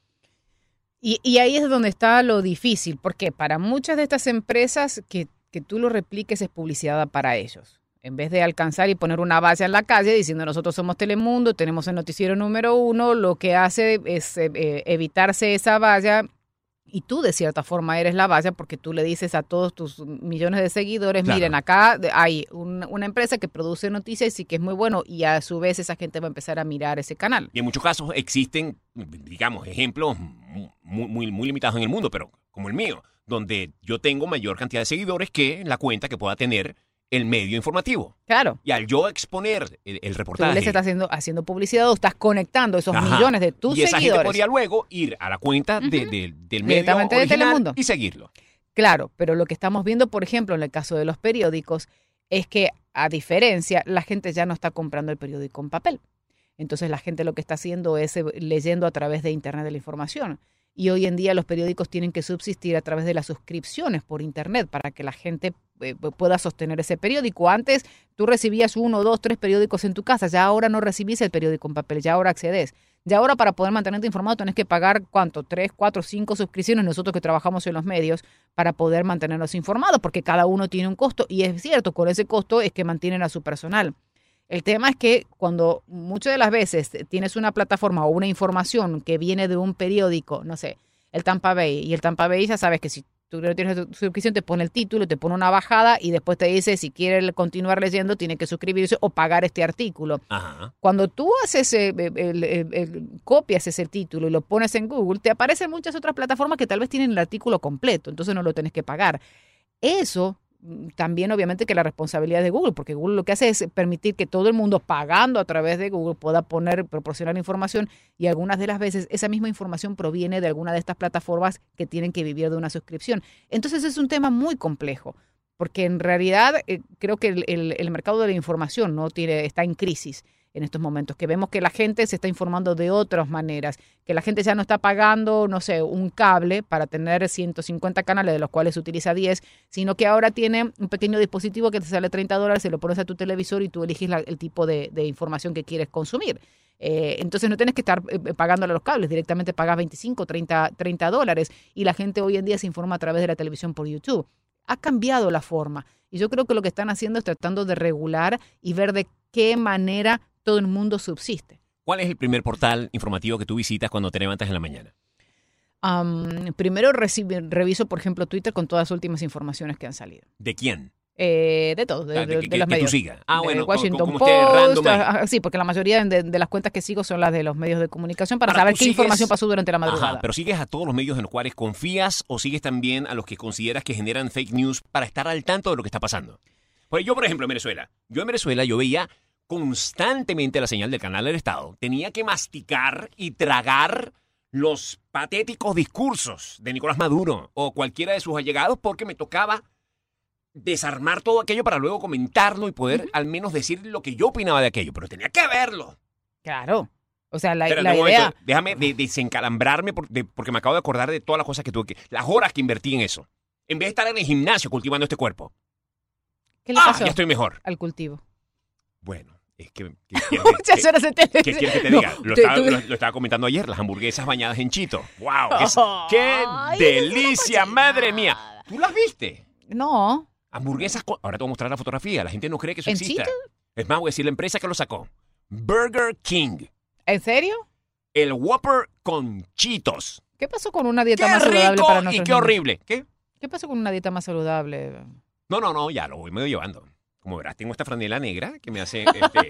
S3: Y, y ahí es donde está lo difícil, porque para muchas de estas empresas que, que tú lo repliques es publicidad para ellos. En vez de alcanzar y poner una valla en la calle diciendo nosotros somos Telemundo, tenemos el noticiero número uno, lo que hace es eh, eh, evitarse esa valla. Y tú, de cierta forma, eres la valla porque tú le dices a todos tus millones de seguidores,
S2: Claro.
S3: miren, acá hay un- una empresa que produce noticias y que es muy bueno y a su vez esa gente va a empezar a mirar ese canal.
S2: Y en muchos casos existen, digamos, ejemplos muy, muy, muy limitados en el mundo, pero como el mío, donde yo tengo mayor cantidad de seguidores que la cuenta que pueda tener el medio informativo.
S3: Claro.
S2: Y al yo exponer el, el reportaje...
S3: Tú les estás haciendo, haciendo publicidad o estás conectando esos
S2: Ajá.
S3: millones de tus
S2: y esa
S3: seguidores.
S2: gente podría luego ir a la cuenta de, de, del medio
S3: Directamente de
S2: original
S3: Telemundo.
S2: y seguirlo.
S3: Claro, pero lo que estamos viendo, por ejemplo, en el caso de los periódicos, es que, a diferencia, la gente ya no está comprando el periódico en papel. Entonces, la gente lo que está haciendo es eh, leyendo a través de Internet de la información. Y hoy en día los periódicos tienen que subsistir a través de las suscripciones por Internet para que la gente eh, pueda sostener ese periódico. Antes tú recibías uno, dos, tres periódicos en tu casa. Ya ahora no recibís el periódico en papel, ya ahora accedes. Ya ahora para poder mantenerte informado tenés que pagar, ¿cuánto? Tres, cuatro, cinco suscripciones nosotros que trabajamos en los medios para poder mantenernos informados porque cada uno tiene un costo. Y es cierto, con ese costo es que mantienen a su personal. El tema es que cuando muchas de las veces tienes una plataforma o una información que viene de un periódico, no sé, el Tampa Bay, y el Tampa Bay ya sabes que si tú no tienes suscripción te pone el título, te pone una bajada y después te dice si quiere continuar leyendo tiene que suscribirse o pagar este artículo.
S2: Ajá. Cuando
S3: tú haces el, el, el, el, copias ese título y lo pones en Google, te aparecen muchas otras plataformas que tal vez tienen el artículo completo, entonces no lo tenés que pagar. Eso también obviamente que la responsabilidad es de Google, porque Google lo que hace es permitir que todo el mundo pagando a través de Google pueda poner, proporcionar información y algunas de las veces esa misma información proviene de alguna de estas plataformas que tienen que vivir de una suscripción. Entonces es un tema muy complejo, porque en realidad eh, creo que el, el, el mercado de la información no tiene, está en crisis en estos momentos, que vemos que la gente se está informando de otras maneras, que la gente ya no está pagando, no sé, un cable para tener ciento cincuenta canales, de los cuales utiliza diez, sino que ahora tiene un pequeño dispositivo que te sale treinta dólares, se lo pones a tu televisor y tú eliges la, el tipo de, de información que quieres consumir. Eh, entonces no tienes que estar eh, pagándole los cables, directamente pagas veinticinco, treinta, treinta dólares y la gente hoy en día se informa a través de la televisión por YouTube. Ha cambiado la forma y yo creo que lo que están haciendo es tratando de regular y ver de qué manera todo el mundo subsiste.
S2: ¿Cuál es el primer portal informativo que tú visitas cuando te levantas en la mañana?
S3: Um, primero recibe, reviso, por ejemplo, Twitter con todas las últimas informaciones que han salido.
S2: ¿De quién?
S3: Eh, de todo, de,
S2: Ah, de,
S3: de,
S2: que,
S3: de los
S2: que
S3: medios.
S2: tú sigas. Ah,
S3: de
S2: bueno,
S3: Washington
S2: como, como
S3: Post.
S2: random
S3: Ah, sí, porque la mayoría de, de las cuentas que sigo son las de los medios de comunicación para
S2: Ahora,
S3: saber
S2: tú
S3: qué
S2: sigues,
S3: información pasó durante la madrugada.
S2: Ajá, pero ¿sigues a todos los medios en los cuales confías o sigues también a los que consideras que generan fake news para estar al tanto de lo que está pasando? Pues yo, por ejemplo, en Venezuela. Yo en Venezuela yo veía constantemente la señal del canal del Estado. Tenía que masticar y tragar los patéticos discursos de Nicolás Maduro o cualquiera de sus allegados porque me tocaba desarmar todo aquello para luego comentarlo y poder uh-huh. al menos decir lo que yo opinaba de aquello, pero tenía que verlo.
S3: Claro. O sea, la,
S2: Espera,
S3: la
S2: un
S3: idea...
S2: momento, déjame de, desencalambrarme por, de, porque me acabo de acordar de todas las cosas que tuve que... Las horas que invertí en eso. En vez de estar en el gimnasio cultivando este cuerpo.
S3: ¿Qué le
S2: ah,
S3: pasó
S2: ya estoy mejor.
S3: Al cultivo?
S2: Bueno, es que... que, que
S3: Muchas horas de televisión.
S2: ¿Qué quieres que te
S3: No,
S2: diga? Lo,
S3: te,
S2: estaba,
S3: tú...
S2: lo, lo estaba comentando ayer, las hamburguesas bañadas en chito. ¡Wow! ¡Qué,
S3: Oh,
S2: qué
S3: ay,
S2: delicia, madre mía! ¿Tú las viste?
S3: No.
S2: Hamburguesas con... Ahora te voy a mostrar la fotografía. La gente no cree que eso
S3: ¿En
S2: exista.
S3: Chito?
S2: Es más, voy a decir la empresa que lo sacó. Burger King.
S3: ¿En serio?
S2: El Whopper con chitos.
S3: ¿Qué pasó con una dieta
S2: ¡Qué
S3: más
S2: rico
S3: saludable para
S2: y
S3: nosotros?
S2: qué horrible! ¿Qué?
S3: ¿Qué pasó con una dieta más saludable?
S2: No, no, no, ya lo voy medio llevando. Como verás, tengo esta franela negra que me hace... Este...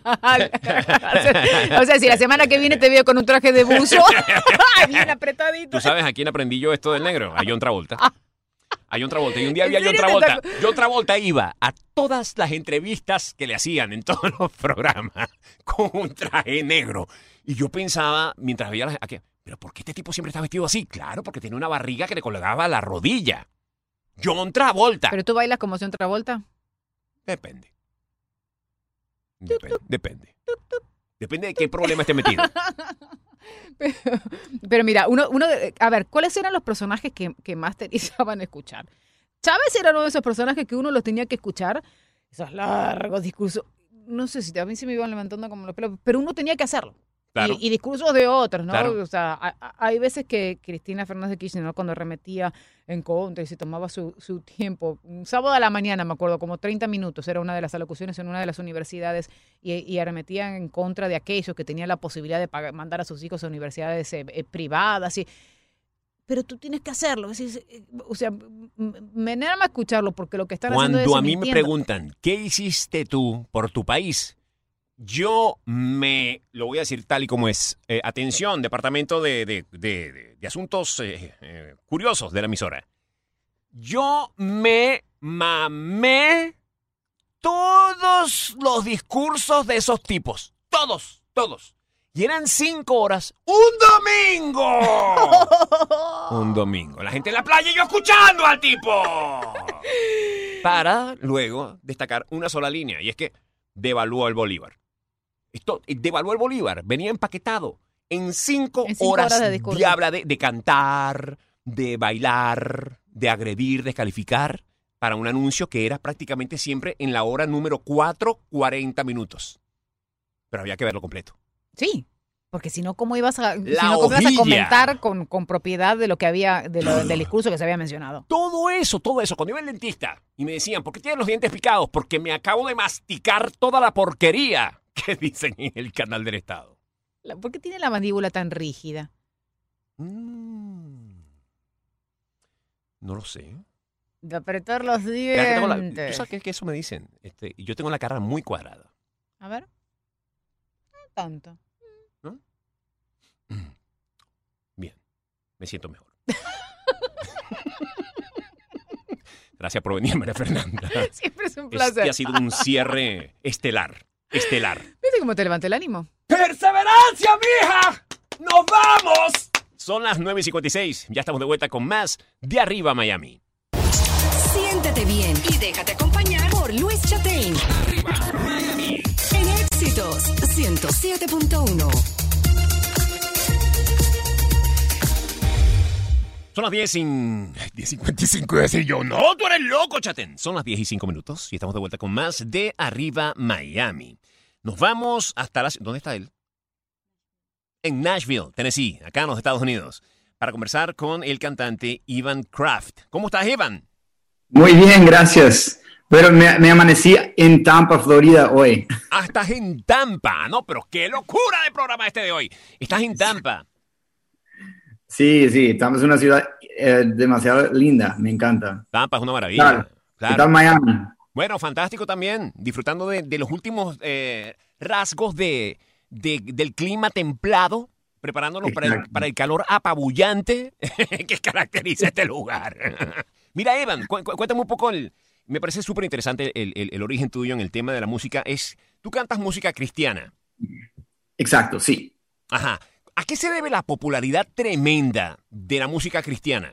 S3: o sea, si la semana que viene te veo con un traje de buzo, bien apretadito.
S2: ¿Tú sabes a quién aprendí yo esto del negro? A John Travolta. A John Travolta. Y un día vi a John Travolta. John Travolta iba a todas las entrevistas que le hacían en todos los programas con un traje negro. Y yo pensaba, mientras veía las... ¿A qué? ¿Pero por qué este tipo siempre está vestido así? Claro, porque tenía una barriga que le colgaba a la rodilla. John Travolta.
S3: ¿Pero tú bailas como John Travolta?
S2: Depende. Depende. Depende. Depende de qué problema esté metido.
S3: Pero, pero mira, uno, uno, a ver, ¿cuáles eran los personajes que, que más te interesaban escuchar? Chávez era uno de esos personajes que uno los tenía que escuchar, esos largos discursos. No sé si a mí se me iban levantando como los pelos, pero uno tenía que hacerlo.
S2: Claro.
S3: Y, y discursos de otros, ¿no?
S2: Claro.
S3: O sea, a, a, hay veces que Cristina Fernández de Kirchner, ¿no? Cuando arremetía en contra y se tomaba su, su tiempo, un sábado a la mañana, me acuerdo, como treinta minutos, era una de las alocuciones en una de las universidades y, y arremetían en contra de aquellos que tenían la posibilidad de pagar, mandar a sus hijos a universidades eh, eh, privadas. Y, pero tú tienes que hacerlo. Es decir, o sea, me enerva escucharlo porque lo que están
S2: Cuando
S3: haciendo es
S2: a mí
S3: mintiendo.
S2: me preguntan, ¿qué hiciste tú por tu país? Yo me, lo voy a decir tal y como es, eh, atención, Departamento de, de, de, de, de Asuntos eh, eh, Curiosos de la emisora. Yo me mamé todos los discursos de esos tipos. Todos, todos. Y eran cinco horas. ¡Un domingo! Un domingo. La gente en la playa y yo escuchando al tipo. Para luego destacar una sola línea. Y es que devaluó el bolívar. Esto devaluó el bolívar. Venía empaquetado en cinco,
S3: En cinco
S2: horas,
S3: horas de
S2: de,
S3: discurso.
S2: habla de, de cantar, de bailar, de agredir, descalificar, para un anuncio que era prácticamente siempre en la hora número cuatro, cuarenta minutos. Pero había que verlo completo.
S3: Sí, porque si no, ¿cómo ibas a, si
S2: La
S3: no, ¿cómo ibas a
S2: hojilla.
S3: comentar con, con propiedad de lo que había, de lo- del discurso que se había mencionado?
S2: Todo eso, todo eso. Cuando iba al dentista y me decían, ¿por qué tienes los dientes picados? Porque me acabo de masticar toda la porquería que dicen en el canal del Estado.
S3: La- ¿Por qué tiene la mandíbula tan rígida?
S2: Mm. No lo sé.
S3: De apretar los
S2: Espera que tengo la- ¿Tú
S3: dientes.
S2: sabes qué, qué eso me dicen? Este, yo tengo la cara muy cuadrada.
S3: A ver. No tanto.
S2: Bien, me siento mejor. Gracias por venir, María Fernanda.
S3: Siempre es un placer.
S2: Este ha sido un cierre estelar. Estelar.
S3: ¿Viste cómo te levanta el ánimo?
S2: ¡Perseverancia, mija! ¡Nos vamos! Son las nueve y cincuenta y seis. Ya estamos de vuelta con más de Arriba Miami.
S1: Siéntete bien y déjate acompañar por Luis Chatein. En Éxitos ciento siete punto uno.
S2: Son las diez y cincuenta y cinco, iba a decir yo. No, tú eres loco, Chatén. Son las diez y cinco minutos y estamos de vuelta con más de Arriba Miami. Nos vamos hasta la... ¿Dónde está él? En Nashville, Tennessee, acá en los Estados Unidos, para conversar con el cantante Ivan Kraft. ¿Cómo estás, Ivan?
S4: Muy bien, gracias. Pero me, me amanecí en Tampa, Florida hoy.
S2: Ah, estás en Tampa. No, pero qué locura de programa este de hoy. Estás en Tampa.
S4: Sí, sí, Tampa es una ciudad eh, demasiado linda, me encanta.
S2: Tampa es una maravilla.
S4: Claro.
S2: Claro.
S4: ¿Qué tal Miami?
S2: Bueno, fantástico también. Disfrutando de, de los últimos eh, rasgos de, de- del clima templado, preparándonos para el,
S4: Exacto.
S2: para el calor apabullante que caracteriza este lugar. Mira, Evan, cu- cu- cuéntame un poco. El, me parece súper interesante el, el- el origen tuyo en el tema de la música. Es, tú cantas música cristiana.
S4: Exacto, sí.
S2: Ajá. ¿A qué se debe la popularidad tremenda de la música cristiana?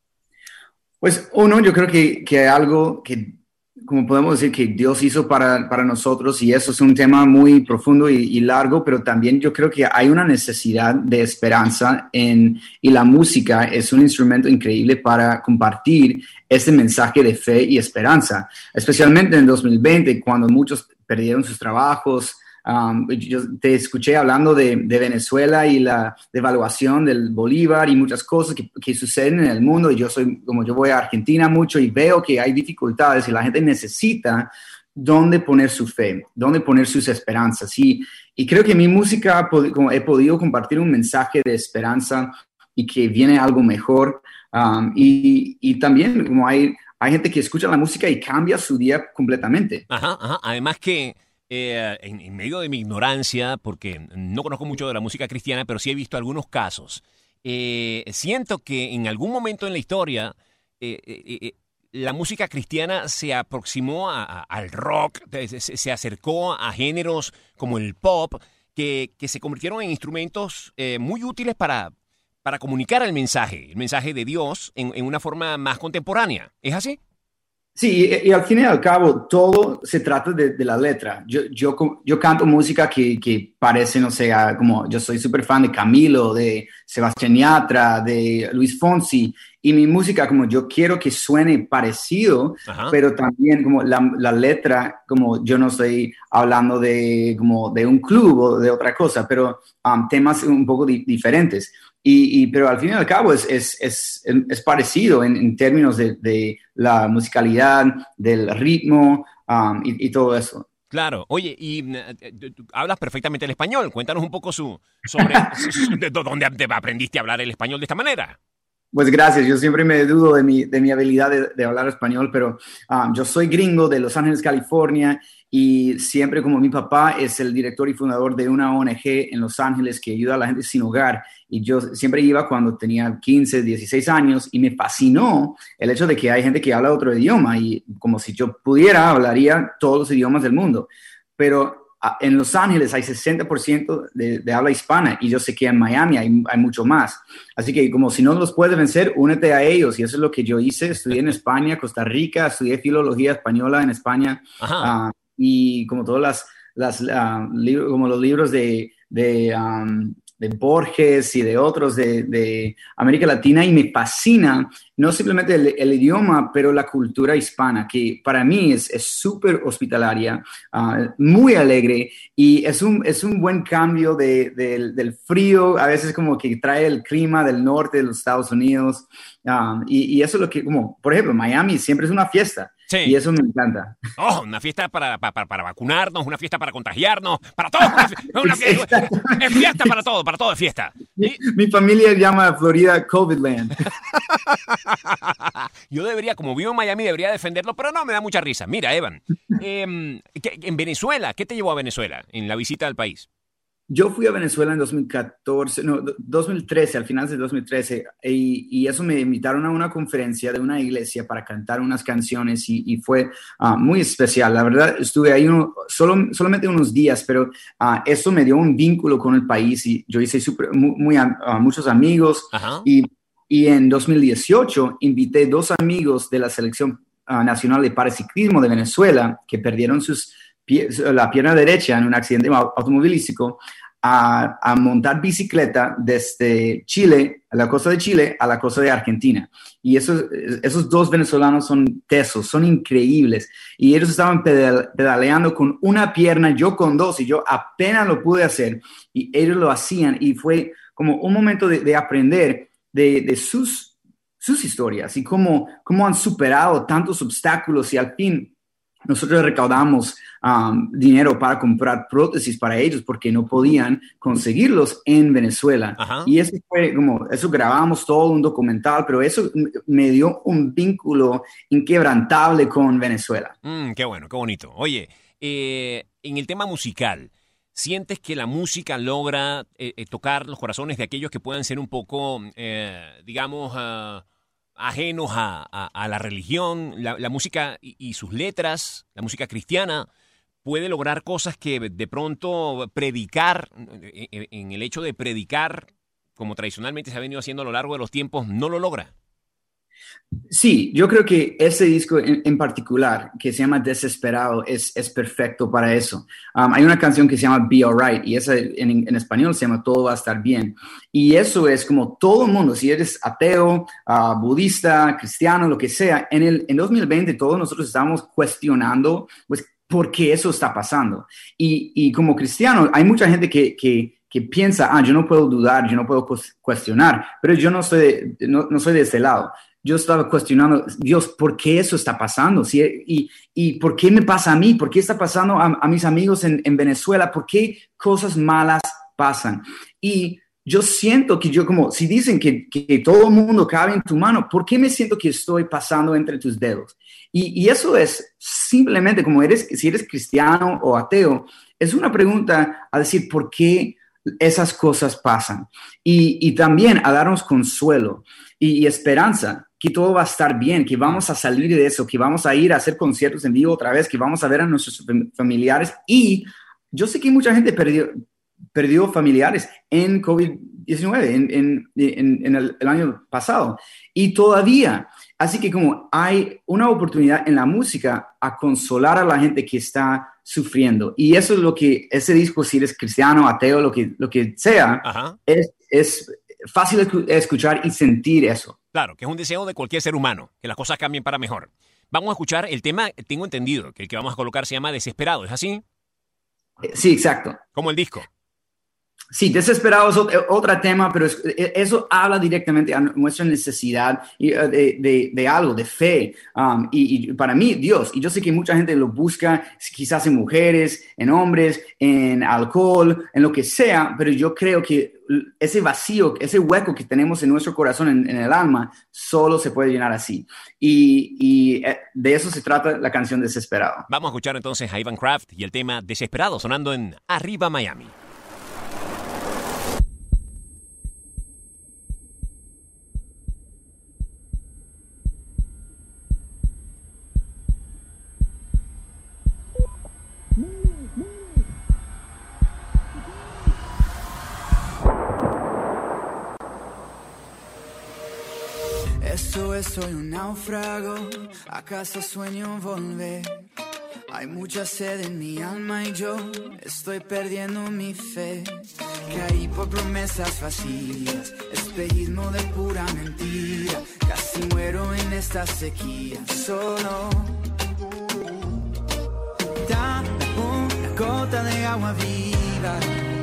S4: Pues uno, yo creo que, que hay algo que, como podemos decir, que Dios hizo para, para nosotros, y eso es un tema muy profundo y, y largo, pero también yo creo que hay una necesidad de esperanza en, y la música es un instrumento increíble para compartir ese mensaje de fe y esperanza, especialmente en el dos mil veinte, cuando muchos perdieron sus trabajos. Um, yo te escuché hablando de, de Venezuela y la devaluación del bolívar y muchas cosas que, que suceden en el mundo. Y yo soy, como yo voy a Argentina mucho y veo que hay dificultades y la gente necesita dónde poner su fe, dónde poner sus esperanzas. Y, y creo que mi música ha pod- como he podido compartir un mensaje de esperanza y que viene algo mejor. Um, y, y también como hay, hay gente que escucha la música y cambia su día completamente.
S2: Ajá, ajá. Además que eh, en, en medio de mi ignorancia, porque no conozco mucho de la música cristiana, pero sí he visto algunos casos, eh, siento que en algún momento en la historia eh, eh, eh, la música cristiana se aproximó a- a- al rock, se, se- se acercó a géneros como el pop, que, que se convirtieron en instrumentos eh, muy útiles para, para comunicar el mensaje, el mensaje de Dios en, en una forma más contemporánea. ¿Es así?
S4: Sí, y, y al fin y al cabo, todo se trata de, de la letra. Yo, yo, co- yo canto música que, que parece, no sé, ah, como yo soy súper fan de Camilo, de Sebastián Yatra, de Luis Fonsi, y mi música, como yo quiero que suene parecido,
S2: Ajá.
S4: pero también como la, la letra, como yo no estoy hablando de, como de un club o de otra cosa, pero um, temas un poco di- diferentes. Y, y, pero al fin y al cabo es, es, es, es parecido en, en términos de, de la musicalidad, del ritmo um, y, y todo eso.
S2: Claro. Oye, y eh, tú- tú hablas perfectamente el español. Cuéntanos un poco su, sobre su- su- de dónde te aprendiste a hablar el español de esta manera.
S4: Pues gracias, yo siempre me dudo de mi, de mi habilidad de, de hablar español, pero um, yo soy gringo de Los Ángeles, California, Y siempre como mi papá es el director y fundador de una O N G en Los Ángeles que ayuda a la gente sin hogar, y yo siempre iba cuando tenía quince, dieciséis años, y me fascinó el hecho de que hay gente que habla otro idioma, y como si yo pudiera, hablaría todos los idiomas del mundo. Pero en Los Ángeles hay sesenta por ciento de, de habla hispana, y yo sé que en Miami hay, hay mucho más. Así que como si no los puedes vencer, únete a ellos. Y eso es lo que yo hice. Estudié en España, Costa Rica, estudié filología española en España. Uh, y como todas las, las uh, libros, como los libros de, de, um, de Borges y de otros de, de América Latina, y me fascina no simplemente el, el idioma, pero la cultura hispana, que para mí es súper hospitalaria, uh, muy alegre, y es un, es un buen cambio de, de, del frío, a veces como que trae el clima del norte de los Estados Unidos, um, y, y eso es lo que, como, por ejemplo, Miami siempre es una fiesta. Sí. Y eso me encanta.
S2: Oh, una fiesta para, para, para vacunarnos, una fiesta para contagiarnos, para todo. Una, una fiesta, es fiesta para todo, para todo es fiesta.
S4: Mi, mi familia llama Florida COVIDland.
S2: Yo debería, como vivo en Miami, debería defenderlo, pero no, me da mucha risa. Mira, Evan, eh, en Venezuela, ¿qué te llevó a Venezuela en la visita al país?
S4: Yo fui a Venezuela en dos mil catorce, no, dos mil trece, al final de dos mil trece, y, y eso me invitaron a una conferencia de una iglesia para cantar unas canciones, y, y fue uh, muy especial. La verdad, estuve ahí uno, solo, solamente unos días, pero uh, eso me dio un vínculo con el país, y yo hice super, muy, muy uh, muchos amigos. y, y en dos mil dieciocho invité dos amigos de la selección uh, nacional de paraciclismo de Venezuela que perdieron sus la pierna derecha en un accidente automovilístico, a, a montar bicicleta desde Chile, a la costa de Chile, a la costa de Argentina. Y esos, esos dos venezolanos son tesos, son increíbles. Y ellos estaban pedal, pedaleando con una pierna, yo con dos, y yo apenas lo pude hacer. Y ellos lo hacían, y fue como un momento de, de aprender de, de sus, sus historias y cómo, cómo han superado tantos obstáculos, y al fin nosotros recaudamos um, dinero para comprar prótesis para ellos porque no podían conseguirlos en Venezuela. Ajá. Y eso fue como, eso grabamos todo un documental, pero eso me dio un vínculo inquebrantable con Venezuela.
S2: Mm, qué bueno, qué bonito. Oye, eh, en el tema musical, ¿sientes que la música logra eh, eh, tocar los corazones de aquellos que puedan ser un poco, eh, digamos, uh, ajenos a, a, a la religión? La, la música y, y sus letras, la música cristiana, puede lograr cosas que de pronto predicar, en, en el hecho de predicar, como tradicionalmente se ha venido haciendo a lo largo de los tiempos, no lo logra?
S4: Sí, yo creo que ese disco en, en particular, que se llama Desesperado, es, es perfecto para eso. Um, hay una canción que se llama Be Alright, y esa en, en español se llama Todo va a estar bien. Y eso es como todo el mundo, si eres ateo, uh, budista, cristiano, lo que sea, en el en dos mil veinte todos nosotros estamos cuestionando, pues, por qué eso está pasando. Y, y como cristiano, hay mucha gente que... que que piensa, ah, yo no puedo dudar, yo no puedo cuestionar, pero yo no soy de, no, no soy de ese lado. Yo estaba cuestionando, Dios, ¿por qué eso está pasando? ¿Sí? Y, y ¿por qué me pasa a mí? ¿Por qué está pasando a, a mis amigos en, en Venezuela? ¿Por qué cosas malas pasan? Y yo siento que yo como, si dicen que, que todo el mundo cabe en tu mano, ¿por qué me siento que estoy pasando entre tus dedos? Y, y eso es simplemente como eres, si eres cristiano o ateo, es una pregunta a decir, ¿por qué esas cosas pasan? Y, y también a darnos consuelo y, y esperanza, que todo va a estar bien, que vamos a salir de eso, que vamos a ir a hacer conciertos en vivo otra vez, que vamos a ver a nuestros familiares. Y yo sé que mucha gente perdió, perdió familiares en COVID diecinueve, en, en, en, en el, el año pasado, y todavía. Así que como hay una oportunidad en la música a consolar a la gente que está sufriendo. Y eso es lo que ese disco, si eres cristiano, ateo, lo que, lo que sea, es, es fácil escuchar y sentir eso.
S2: Claro, que es un deseo de cualquier ser humano, que las cosas cambien para mejor. Vamos a escuchar el tema, tengo entendido, que el que vamos a colocar se llama Desesperado, ¿es así?
S4: Sí, exacto.
S2: Como el disco.
S4: Sí, desesperado es otro, otro tema, pero es, eso habla directamente a nuestra necesidad de, de, de algo, de fe. Um, y, y para mí, Dios, y yo sé que mucha gente lo busca, quizás en mujeres, en hombres, en alcohol, en lo que sea, pero yo creo que ese vacío, ese hueco que tenemos en nuestro corazón, en, en el alma, solo se puede llenar así. Y, y de eso se trata la canción Desesperado.
S2: Vamos a escuchar entonces a Ivan Kraft y el tema Desesperado sonando en Arriba Miami.
S5: Esto es, soy un náufrago, ¿acaso sueño volver? Hay mucha sed en mi alma y yo estoy perdiendo mi fe. Caí por promesas vacías, espejismo de pura mentira. Casi muero en esta sequía, solo dame una gota de agua viva.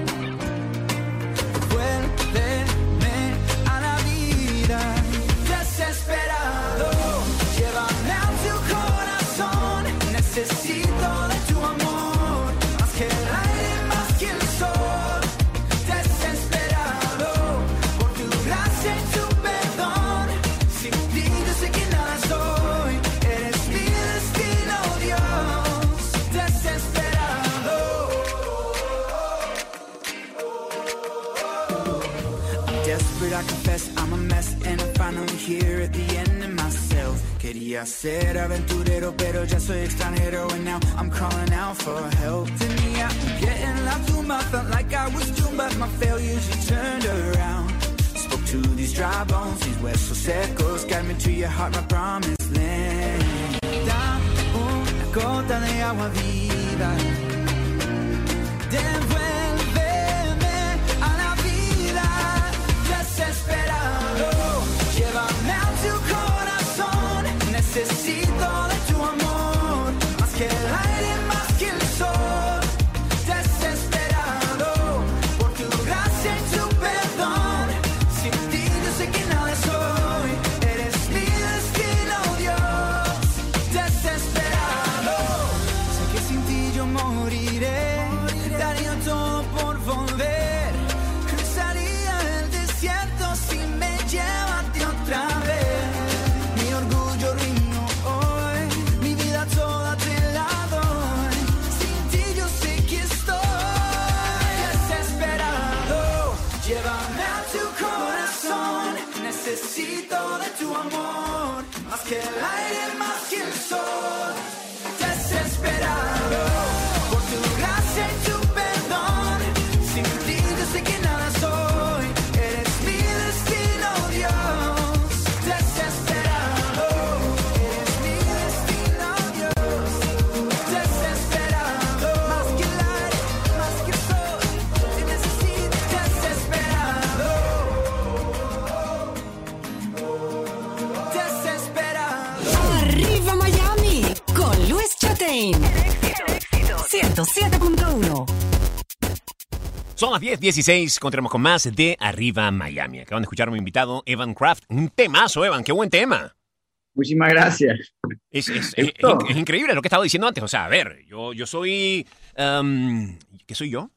S5: Vuélveme a la vida. Desesperado, llévame a tu corazón. Necesito de tu amor, más que el aire, más que el sol. Desesperado, por tu gracia y tu perdón. Sin ti yo sé que nada soy. Eres mi destino, Dios. Desesperado. I'm desperate, I confess I'm a mess, and I'm finally here at the end of myself. Quería ser aventurero, pero ya soy extranjero, and now I'm calling out for help. Tenía un pie en la tumba, felt like I was doomed, but my failures you turned around. Spoke to these dry bones, these huesos secos, got me to your heart, my promised land. Dame una gota de agua viva. Devuélveme a la vida. Desesperado, llévame a tu corazón. Necesito de tu amor, más que el aire, más que el sol. Desesperado, por tu gracia y tu perdón. Sin ti yo sé que nada soy. Eres mi destino, Dios. Desesperado, sé que sin ti yo moriré. Daría todo por volver. Cruzaría el desierto si me llevaste otra vez. Mi orgullo rindo hoy, mi vida toda te la doy. Sin ti yo sé que estoy desesperado. Llévame a tu corazón. Necesito de tu amor, más que el aire, más que el sol. Desesperado, por tu gracia y tu perdón. Sin ti yo sé que nada soy. Eres mi destino, Dios. Desesperado, eres mi destino, Dios. Desesperado, más que el aire, más que el sol. Te necesito. Desesperado, desesperado.
S1: Arriba Miami con Luis Chatein. ciento siete punto uno.
S2: Son las diez dieciséis, continuamos con más de Arriba Miami. Acaban de escuchar a mi invitado Evan Kraft. Un temazo, Evan, qué buen tema.
S4: Muchísimas gracias.
S2: Es, es, es, es, es increíble lo que estaba diciendo antes. O sea, a ver, yo, yo soy... Um, ¿Qué soy yo?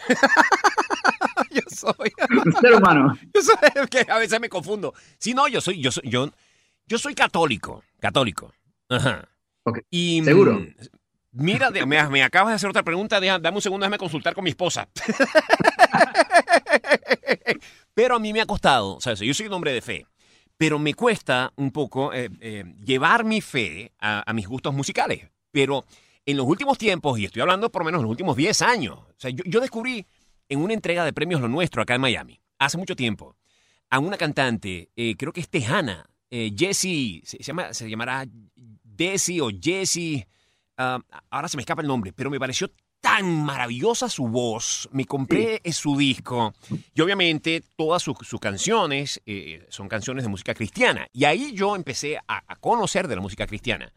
S2: yo soy...
S4: Un ser humano.
S2: Yo soy... que a veces me confundo. Sí, no, yo soy... Yo soy, yo, yo soy católico. Católico. Ajá.
S4: Okay.
S2: Y,
S4: ¿Seguro?
S2: Mira, me, me acabas de hacer otra pregunta. Deja, dame un segundo, déjame consultar con mi esposa. Pero a mí me ha costado, o sea, yo soy un hombre de fe, pero me cuesta un poco eh, eh, llevar mi fe a, a mis gustos musicales. Pero en los últimos tiempos, y estoy hablando por lo menos en los últimos diez años, o sea, yo, yo descubrí en una entrega de premios Lo Nuestro acá en Miami, hace mucho tiempo, a una cantante, eh, creo que es tejana, eh, Jessie, se, se, llama, se llamará Desi o Jessie, uh, ahora se me escapa el nombre, pero me pareció tan maravillosa su voz. Me compré sí. su disco y obviamente todas sus, sus canciones eh, son canciones de música cristiana. Y ahí yo empecé a, a conocer de la música cristiana.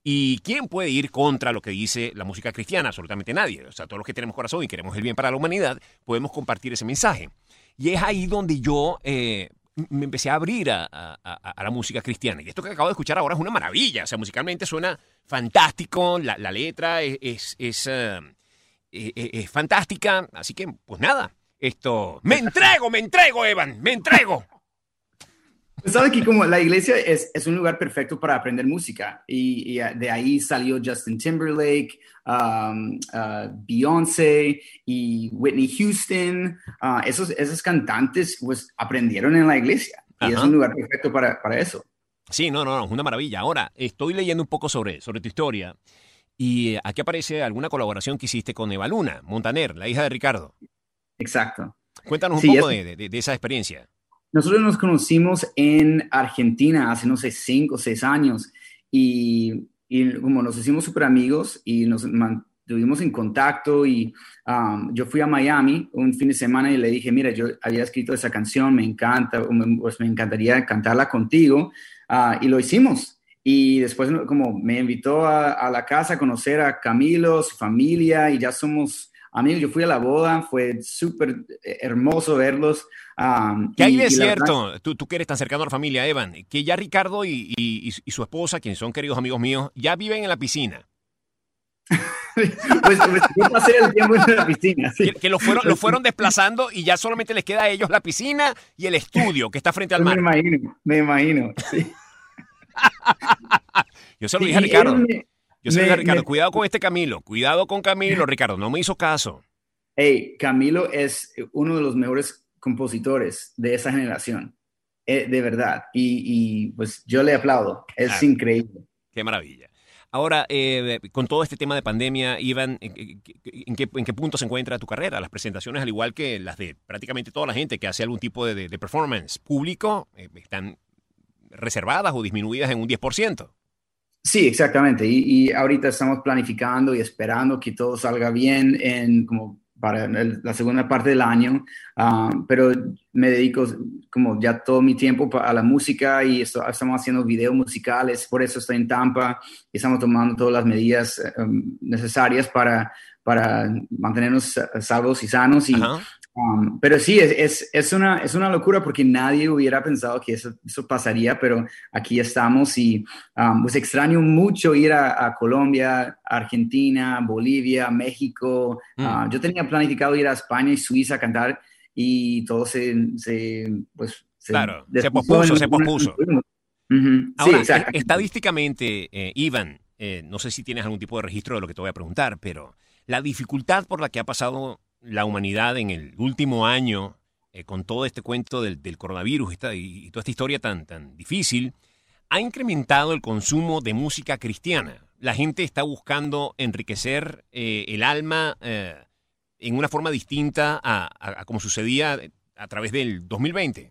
S2: ¿Y quién puede ir contra lo que dice la música cristiana? Absolutamente nadie. O sea, todos los que tenemos corazón y queremos el bien para la humanidad, podemos compartir ese mensaje. Y es ahí donde yo eh, me empecé a abrir a, a, a, a la música cristiana. Y esto que acabo de escuchar ahora es una maravilla. O sea, musicalmente suena fantástico, la, la letra es, es, es, uh, es, es fantástica. Así que, pues nada, esto... ¡Me entrego, me entrego, Evan! ¡Me entrego!
S4: Sabes que como la iglesia es, es un lugar perfecto para aprender música y, y de ahí salió Justin Timberlake, um, uh, Beyoncé y Whitney Houston. Uh, esos, esos cantantes pues aprendieron en la iglesia y
S2: Ajá.
S4: es un lugar perfecto para, para eso.
S2: Sí, no, no, no, es una maravilla. Ahora, estoy leyendo un poco sobre, sobre tu historia y aquí aparece alguna colaboración que hiciste con Eva Luna Montaner, la hija de Ricardo.
S4: Exacto.
S2: Cuéntanos un
S4: Sí,
S2: poco
S4: es-
S2: de, de- de esa experiencia.
S4: Nosotros nos conocimos en Argentina hace, no sé, cinco o seis años y, y como nos hicimos súper amigos y nos mantuvimos en contacto y um, yo fui a Miami un fin de semana y le dije, mira, yo había escrito esa canción, me encanta, o me- pues me encantaría cantarla contigo ah, y lo hicimos. Y después como me invitó a, a la casa a conocer a Camilo, su familia y ya somos amigos. Yo fui a la boda, fue súper eh, hermoso verlos. Um,
S2: ¿Qué hay
S4: y-
S2: de
S4: y la verdad-
S2: cierto? Tú, tú que eres tan cercano a la familia, Evan, que ya Ricardo y, y- y su esposa, quienes son queridos amigos míos, ya viven en la piscina.
S4: pues, pues yo pasé el tiempo en la piscina, sí.
S2: Que, que lo fueron, lo fueron desplazando y ya solamente les queda a ellos la piscina y el estudio que está frente al
S4: Me
S2: mar.
S4: imagino, me imagino. Sí.
S2: Yo se lo
S4: Y-
S2: dije a
S4: y
S2: Ricardo.
S4: él me-
S2: Yo se lo dije a
S4: me-
S2: Ricardo,
S4: me-
S2: cuidado con este Camilo, cuidado con Camilo, Ricardo, no me hizo caso.
S4: Hey, Camilo es uno de los mejores compositores de esa generación, eh, de verdad. Y, y, pues yo le aplaudo, es
S2: Claro.
S4: increíble.
S2: Qué maravilla. Ahora, eh, con todo este tema de pandemia, Iván, ¿en, en- en qué, en qué punto se encuentra tu carrera? Las presentaciones, al igual que las de prácticamente toda la gente que hace algún tipo de, de- de performance público, eh, están reservadas o disminuidas en un diez por ciento.
S4: Sí, exactamente. Y, y ahorita estamos planificando y esperando que todo salga bien en como para el- la segunda parte del año. Ah, pero me dedico como ya todo mi tiempo pa- a la música y esto- estamos haciendo videos musicales. Por eso estoy en Tampa y estamos tomando todas las medidas eh, um, necesarias para, para mantenernos eh, salvos y sanos. Y,
S2: Ajá.
S4: Um, pero sí, es, es, es, una, es una locura porque nadie hubiera pensado que eso, eso pasaría, pero aquí estamos y um, pues extraño mucho ir a, a Colombia, Argentina, Bolivia, México.
S2: Mm.
S4: Uh, yo tenía planificado ir a España y Suiza a cantar y todo se, se pues, se
S2: Claro, se
S4: después
S2: pospuso,
S4: en-
S2: se pospuso.
S4: Ujú. Sí,
S2: Ahora,
S4: exacto.
S2: eh, estadísticamente, eh, Iván, eh, no sé si tienes algún tipo de registro de lo que te voy a preguntar, pero la dificultad por la que ha pasado la humanidad en el último año, eh, con todo este cuento del, del coronavirus esta- y, y toda esta historia tan, tan difícil, ha incrementado el consumo de música cristiana. La gente está buscando enriquecer eh, el alma eh, en una forma distinta a, a- a como sucedía a través del dos mil veinte.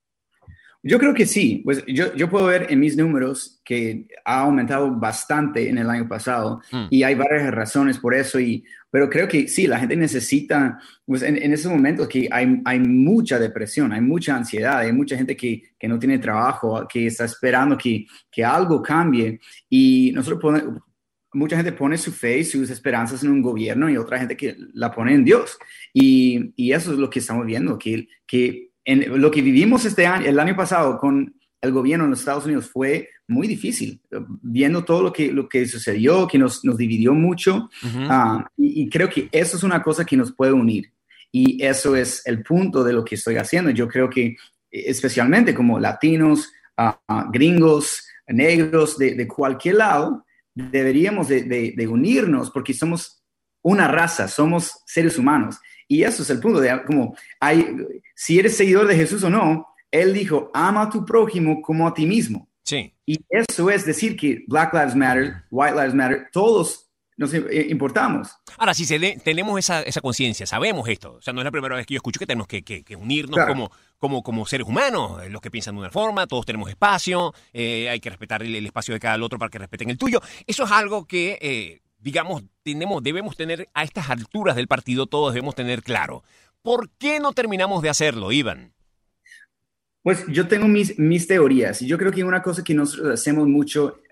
S4: Yo creo que sí, pues yo, yo puedo ver en mis números que ha aumentado bastante en el año pasado
S2: Mm.
S4: y hay varias razones por eso, y, pero creo que sí, la gente necesita, pues en, en esos momentos que hay, hay mucha depresión, hay mucha ansiedad, hay mucha gente que, que no tiene trabajo, que está esperando que, que algo cambie y nosotros podemos... Mucha gente pone su fe y sus esperanzas en un gobierno y otra gente que la pone en Dios. Y, y eso es lo que estamos viendo, que, que en, lo que vivimos este año, el año pasado con el gobierno en los Estados Unidos fue muy difícil, viendo todo lo que, lo que sucedió, que nos, nos dividió mucho.
S2: Ujú.
S4: Ah, y, y creo que eso es una cosa que nos puede unir. Y eso es el punto de lo que estoy haciendo. Yo creo que especialmente como latinos, ah, ah, gringos, negros, de, de cualquier lado, deberíamos de, de, de unirnos porque somos una raza, somos seres humanos. Y eso es el punto de como hay, si eres seguidor de Jesús o no, él dijo, ama a tu prójimo como a ti mismo.
S2: Sí.
S4: Y eso es decir que Black Lives Matter, White Lives Matter, todos nos importamos.
S2: Ahora, si se de- tenemos esa, esa conciencia, sabemos esto, o sea, no es la primera vez que yo escucho que tenemos que, que- que unirnos
S4: Claro.
S2: como, como, como seres humanos, eh, los que piensan de una forma, todos tenemos espacio, eh, hay que respetar el, el espacio de cada otro para que respeten el tuyo. Eso es algo que, eh, digamos, tenemos, debemos tener a estas alturas del partido, todos debemos tener claro. ¿Por qué no terminamos de hacerlo, Iván?
S4: Pues yo tengo mis, mis teorías y yo creo que una cosa que nosotros hacemos mucho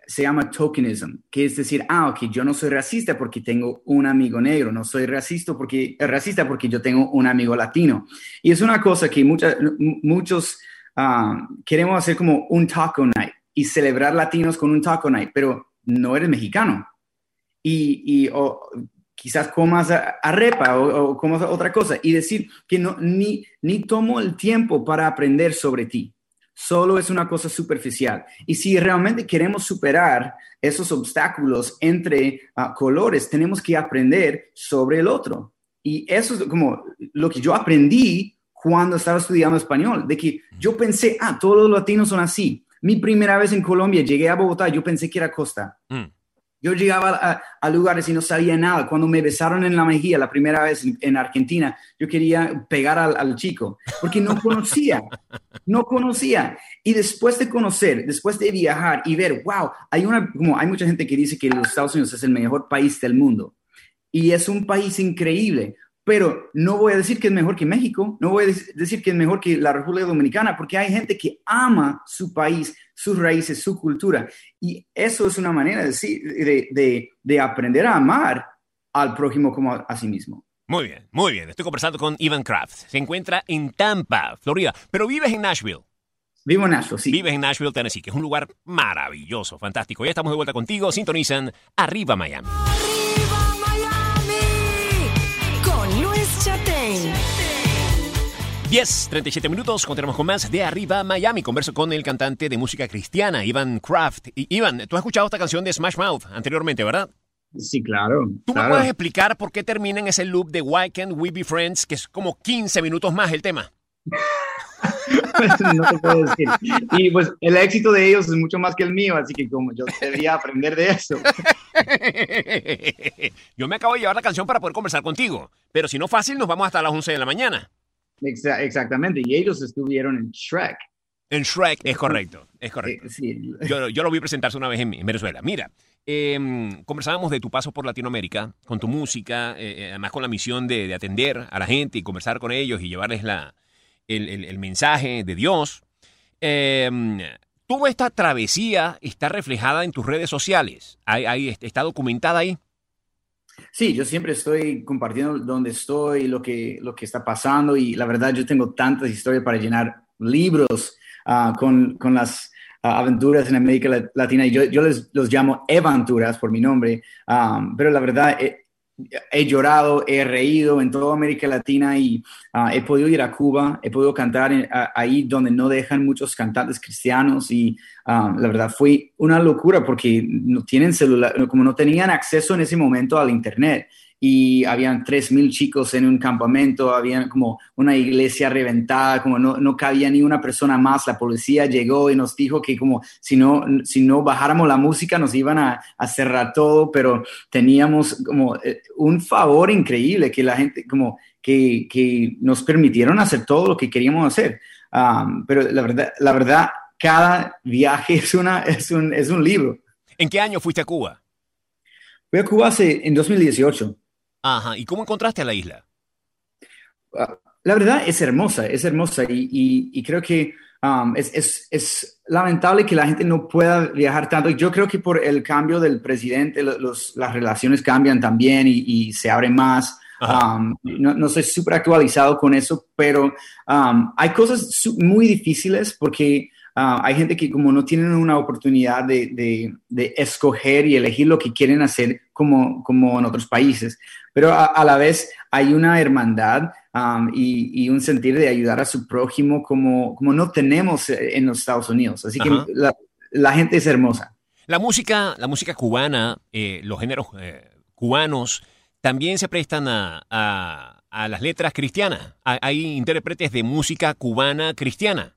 S4: se llama tokenism, que es decir, ah, ok, yo no soy racista porque tengo un amigo negro, no soy racista porque, racista porque yo tengo un amigo latino. Y es una cosa que mucha, muchos um, queremos hacer como un taco night y celebrar latinos con un taco night, pero no eres mexicano. Y, y o, quizás comas arepa o, o comas otra cosa y decir que no, ni, ni tomo el tiempo para aprender sobre ti. Solo es una cosa superficial. Y si realmente queremos superar esos obstáculos entre uh, colores, tenemos que aprender sobre el otro. Y eso es como lo que yo aprendí cuando estaba estudiando español, de que yo pensé, ah, todos los latinos son así. Mi primera vez en Colombia, llegué a Bogotá, yo pensé que era costa. Mm. Yo llegaba a, a lugares y no sabía nada. Cuando me besaron en la mejilla la primera vez en, en Argentina, yo quería pegar al, al chico, porque no conocía, no conocía. Y después de conocer, después de viajar y ver, wow, hay, una, como hay mucha gente que dice que los Estados Unidos es el mejor país del mundo. Y es un país increíble, pero no voy a decir que es mejor que México, no voy a decir que es mejor que la República Dominicana, porque hay gente que ama su país, sus raíces, su cultura. Y eso es una manera de, de, de, de aprender a amar al prójimo como a, a sí mismo.
S2: Muy bien, muy bien. Estoy conversando con Ivan Kraft. Se encuentra en Tampa, Florida, pero vives en Nashville.
S4: Vivo en Nashville, sí.
S2: Vives en Nashville, Tennessee, que es un lugar maravilloso, fantástico. Ya estamos de vuelta contigo. Sintonizan Arriba Miami.
S1: Arriba Miami con Luis Chatén.
S2: diez, treinta y siete minutos, continuamos con más de Arriba Miami. Converso con el cantante de música cristiana, Ivan Kraft. Y, Ivan, tú has escuchado esta canción de Smash Mouth anteriormente, ¿verdad?
S4: Sí, claro.
S2: ¿Tú
S4: claro.
S2: me puedes explicar por qué termina en ese loop de Why Can't We Be Friends, que es como quince minutos más el tema?
S4: No te puedo decir. Y pues el éxito de ellos es mucho más que el mío, así que como yo debería aprender de eso.
S2: Yo me acabo de llevar la canción para poder conversar contigo, pero si no fácil nos vamos hasta las once de la mañana.
S4: Exa- exactamente, y ellos estuvieron en Shrek.
S2: En Shrek, es correcto, es correcto.
S4: Sí.
S2: Yo, yo lo vi presentarse una vez en, en Venezuela. Mira, eh, conversábamos de tu paso por Latinoamérica, con tu música, eh, además con la misión de, de atender a la gente y conversar con ellos y llevarles la, el, el, el mensaje de Dios. Eh, ¿Toda esta travesía está reflejada en tus redes sociales? ¿Hay, hay, ¿Está documentada ahí?
S4: Sí, yo siempre estoy compartiendo dónde estoy, lo que, lo que está pasando, y la verdad yo tengo tantas historias para llenar libros uh, con, con las uh, aventuras en América Latina, y yo, yo les los llamo Evanturas por mi nombre, um, pero la verdad he, he llorado, he reído en toda América Latina, y uh, he podido ir a Cuba, he podido cantar en, a, ahí donde no dejan muchos cantantes cristianos, y um, la verdad fue una locura porque no tienen celular, como no tenían acceso en ese momento al internet, y habían tres mil chicos en un campamento, había como una iglesia reventada, como no, no cabía ni una persona más. La policía llegó y nos dijo que como si no, si no bajáramos la música nos iban a, a cerrar todo, pero teníamos como eh, un favor increíble que la gente, como que, que nos permitieron hacer todo lo que queríamos hacer. Um, pero la verdad, la verdad, cada viaje es, una, es, un, es un libro.
S2: ¿En qué año fuiste a Cuba?
S4: Fui a Cuba hace, en dos mil dieciocho.
S2: Ajá, ¿y cómo encontraste a la isla?
S4: Uh, la verdad es hermosa, es hermosa, y, y, y creo que um, es, es, es lamentable que la gente no pueda viajar tanto. Yo creo que por el cambio del presidente los, las relaciones cambian también y, y se abren más. Um, no, no estoy súper actualizado con eso, pero um, hay cosas muy difíciles porque uh, hay gente que como no tienen una oportunidad de, de, de escoger y elegir lo que quieren hacer como, como en otros países. Pero a, a la vez hay una hermandad um, y, y un sentir de ayudar a su prójimo como, como no tenemos en los Estados Unidos. Así que la, la gente es hermosa.
S2: La música, la música cubana, eh, los géneros eh, cubanos, también se prestan a, a, a las letras cristianas. Hay intérpretes de música cubana cristiana.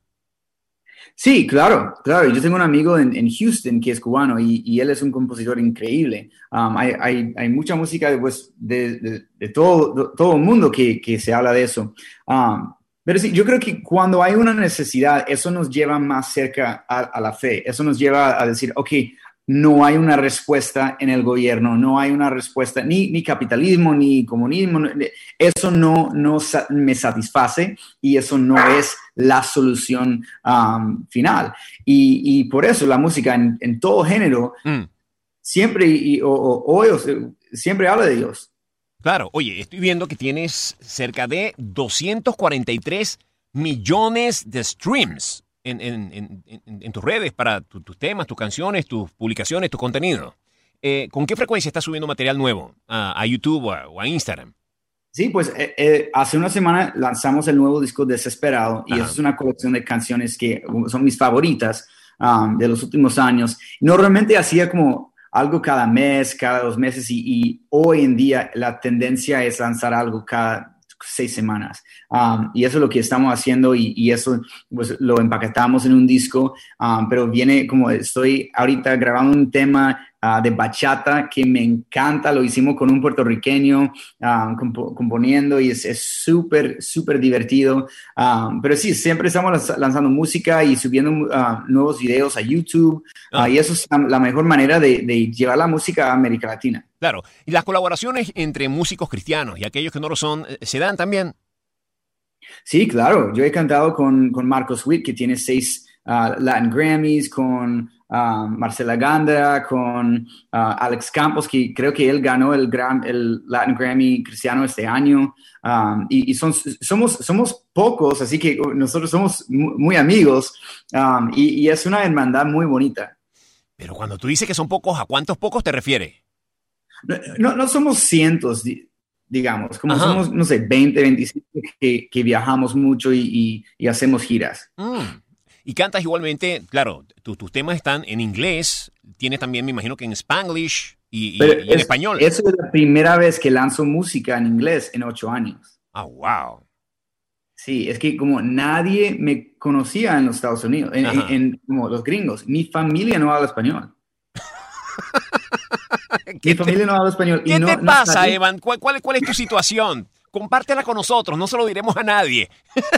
S4: Sí, claro, claro. Yo tengo un amigo en, en Houston que es cubano y, y él es un compositor increíble. Um, hay, hay, hay mucha música pues, de, de, de todo, de, todo el mundo que, que se habla de eso. Um, pero sí, yo creo que cuando hay una necesidad, eso nos lleva más cerca a, a la fe. Eso nos lleva a decir, ok, no hay una respuesta en el gobierno, no hay una respuesta, ni, ni capitalismo, ni comunismo, no- eso no, no sa- me satisface y eso no es la solución um, final. Y, y por eso la música en, en todo género
S2: Mm,
S4: siempre, y, o, o- o Dios, eh, siempre habla de Dios.
S2: claro, oye, estoy viendo que tienes cerca de doscientos cuarenta y tres millones de streams en, en- en- en- en tus redes para tu- tus temas, tus canciones, tus publicaciones, tu contenido. Eh, ¿con qué frecuencia estás subiendo material nuevo a, a YouTube o a, o a Instagram?
S4: Sí, pues eh, eh, hace una semana lanzamos el nuevo disco Desesperado y
S2: Ajá.
S4: eso es una colección de canciones que son mis favoritas um, de los últimos años. Normalmente hacía como algo cada mes, cada dos meses y, y hoy en día la tendencia es lanzar algo cada seis semanas. Um, y eso es lo que estamos haciendo y, y eso pues lo empaquetamos en un disco, um, pero viene como estoy ahorita grabando un tema uh, de bachata que me encanta, lo hicimos con un puertorriqueño um, compo- componiendo y es es súper, súper divertido. Um, pero sí, siempre estamos lanz- lanzando música y subiendo uh, nuevos videos a YouTube uh,
S2: Ah.
S4: y eso es la, la mejor manera de, de llevar la música a América Latina.
S2: Claro, y las colaboraciones entre músicos cristianos y aquellos que no lo son, eh, ¿se dan también?
S4: Sí, claro. Yo he cantado con, con Marcos Witt, que tiene seis uh, Latin Grammys, con uh, Marcela Ganda, con uh, Alex Campos, que creo que él ganó el, Gram- el Latin Grammy cristiano este año. Um, y y son, somos, somos pocos, así que nosotros somos mu- muy amigos um, y, y es una hermandad muy bonita.
S2: Pero cuando tú dices que son pocos, ¿a cuántos pocos te refieres?
S4: No, no, no somos cientos, di- digamos, como
S2: Ajá.
S4: somos, no sé, veinte, veinticinco que, que viajamos mucho y, y- y hacemos giras.
S2: Mm. Y cantas igualmente, claro, tu- tus temas están en inglés, tienes también, me imagino que en Spanglish y, y-
S4: Pero
S2: y en
S4: es-
S2: español.
S4: Eso es la primera vez que lanzo música en inglés en ocho años.
S2: Ah, wow.
S4: Sí, es que como nadie me conocía en los Estados Unidos, en,
S2: Ajá.
S4: en- en como los gringos, mi familia no habla español. Mi
S2: ¿Qué te,
S4: familia no habla español. y
S2: qué
S4: no-
S2: te
S4: no
S2: pasa,
S4: sabía-
S2: Evan? ¿Cuál, cuál, cuál es tu situación? Compártela con nosotros, no se lo diremos a nadie.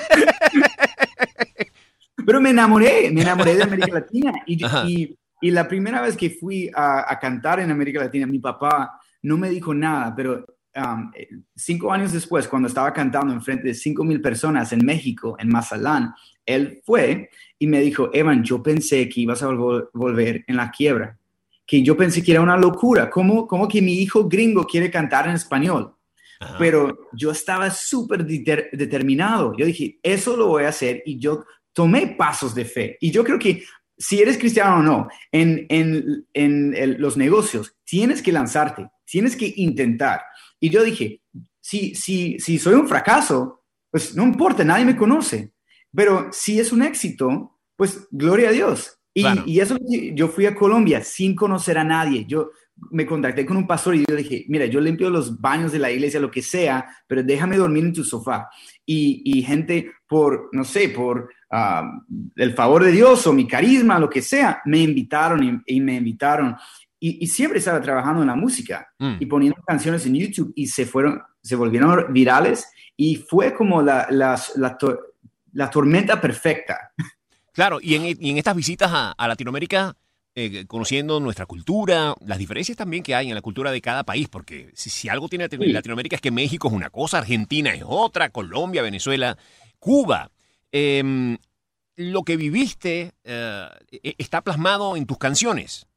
S4: Pero me enamoré, me enamoré de América Latina. Y,
S2: Ajá.
S4: y, y la primera vez que fui a, a cantar en América Latina, mi papá no me dijo nada, pero um, eh, cinco años después, cuando estaba cantando en frente de cinco mil personas en México, en Mazatlán, él fue y me dijo, Evan, yo pensé que ibas a vol- volver en la quiebra, que yo pensé que era una locura. ¿Cómo, cómo que mi hijo gringo quiere cantar en español?
S2: Ajá.
S4: Pero yo estaba súper deter- determinado. Yo dije, eso lo voy a hacer y yo tomé pasos de fe. Y yo creo que si eres cristiano o no, en, en, en el- los negocios, tienes que lanzarte, tienes que intentar. Y yo dije, si, si, si soy un fracaso, pues no importa, nadie me conoce. Pero si es un éxito, pues gloria a Dios. Y,
S2: Claro.
S4: y eso, yo fui a Colombia sin conocer a nadie. Yo me contacté con un pastor y yo le dije, mira, yo limpio los baños de la iglesia, lo que sea, pero déjame dormir en tu sofá. Y, y gente por, no sé, por uh, el favor de Dios o mi carisma, lo que sea, me invitaron y, y me invitaron. Y, y siempre estaba trabajando en la música
S2: Mm.
S4: y poniendo canciones en YouTube y se fueron, se volvieron virales y fue como la, las- la, to- la tormenta perfecta.
S2: Claro, y en, y en estas visitas a, a Latinoamérica, eh, conociendo nuestra cultura, las diferencias también que hay en la cultura de cada país, porque si, si algo tiene Latino-
S4: Sí.
S2: Latinoamérica es que México es una cosa, Argentina es otra, Colombia, Venezuela, Cuba. Em, lo que viviste eh, e- está plasmado en tus canciones.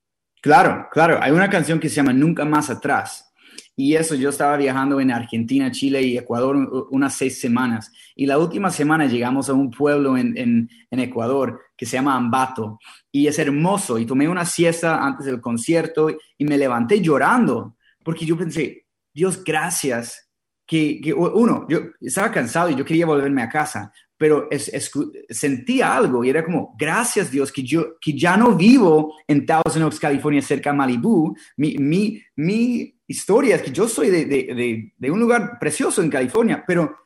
S4: Claro, claro. Hay una canción que se llama Nunca Más Atrás. Y eso, yo estaba viajando en Argentina, Chile y Ecuador u- unas seis semanas. Y la última semana llegamos a un pueblo en, en, en Ecuador que se llama Ambato. Y es hermoso. Y tomé una siesta antes del concierto y me levanté llorando. Porque yo pensé, Dios, gracias. Que, que uno, yo estaba cansado y yo quería volverme a casa. Pero es, es- sentía algo y era como, gracias Dios, que yo que ya no vivo en Thousand Oaks, California, cerca de Malibu. Mi, mi, mi historia es que yo soy de, de, de, de un lugar precioso en California, pero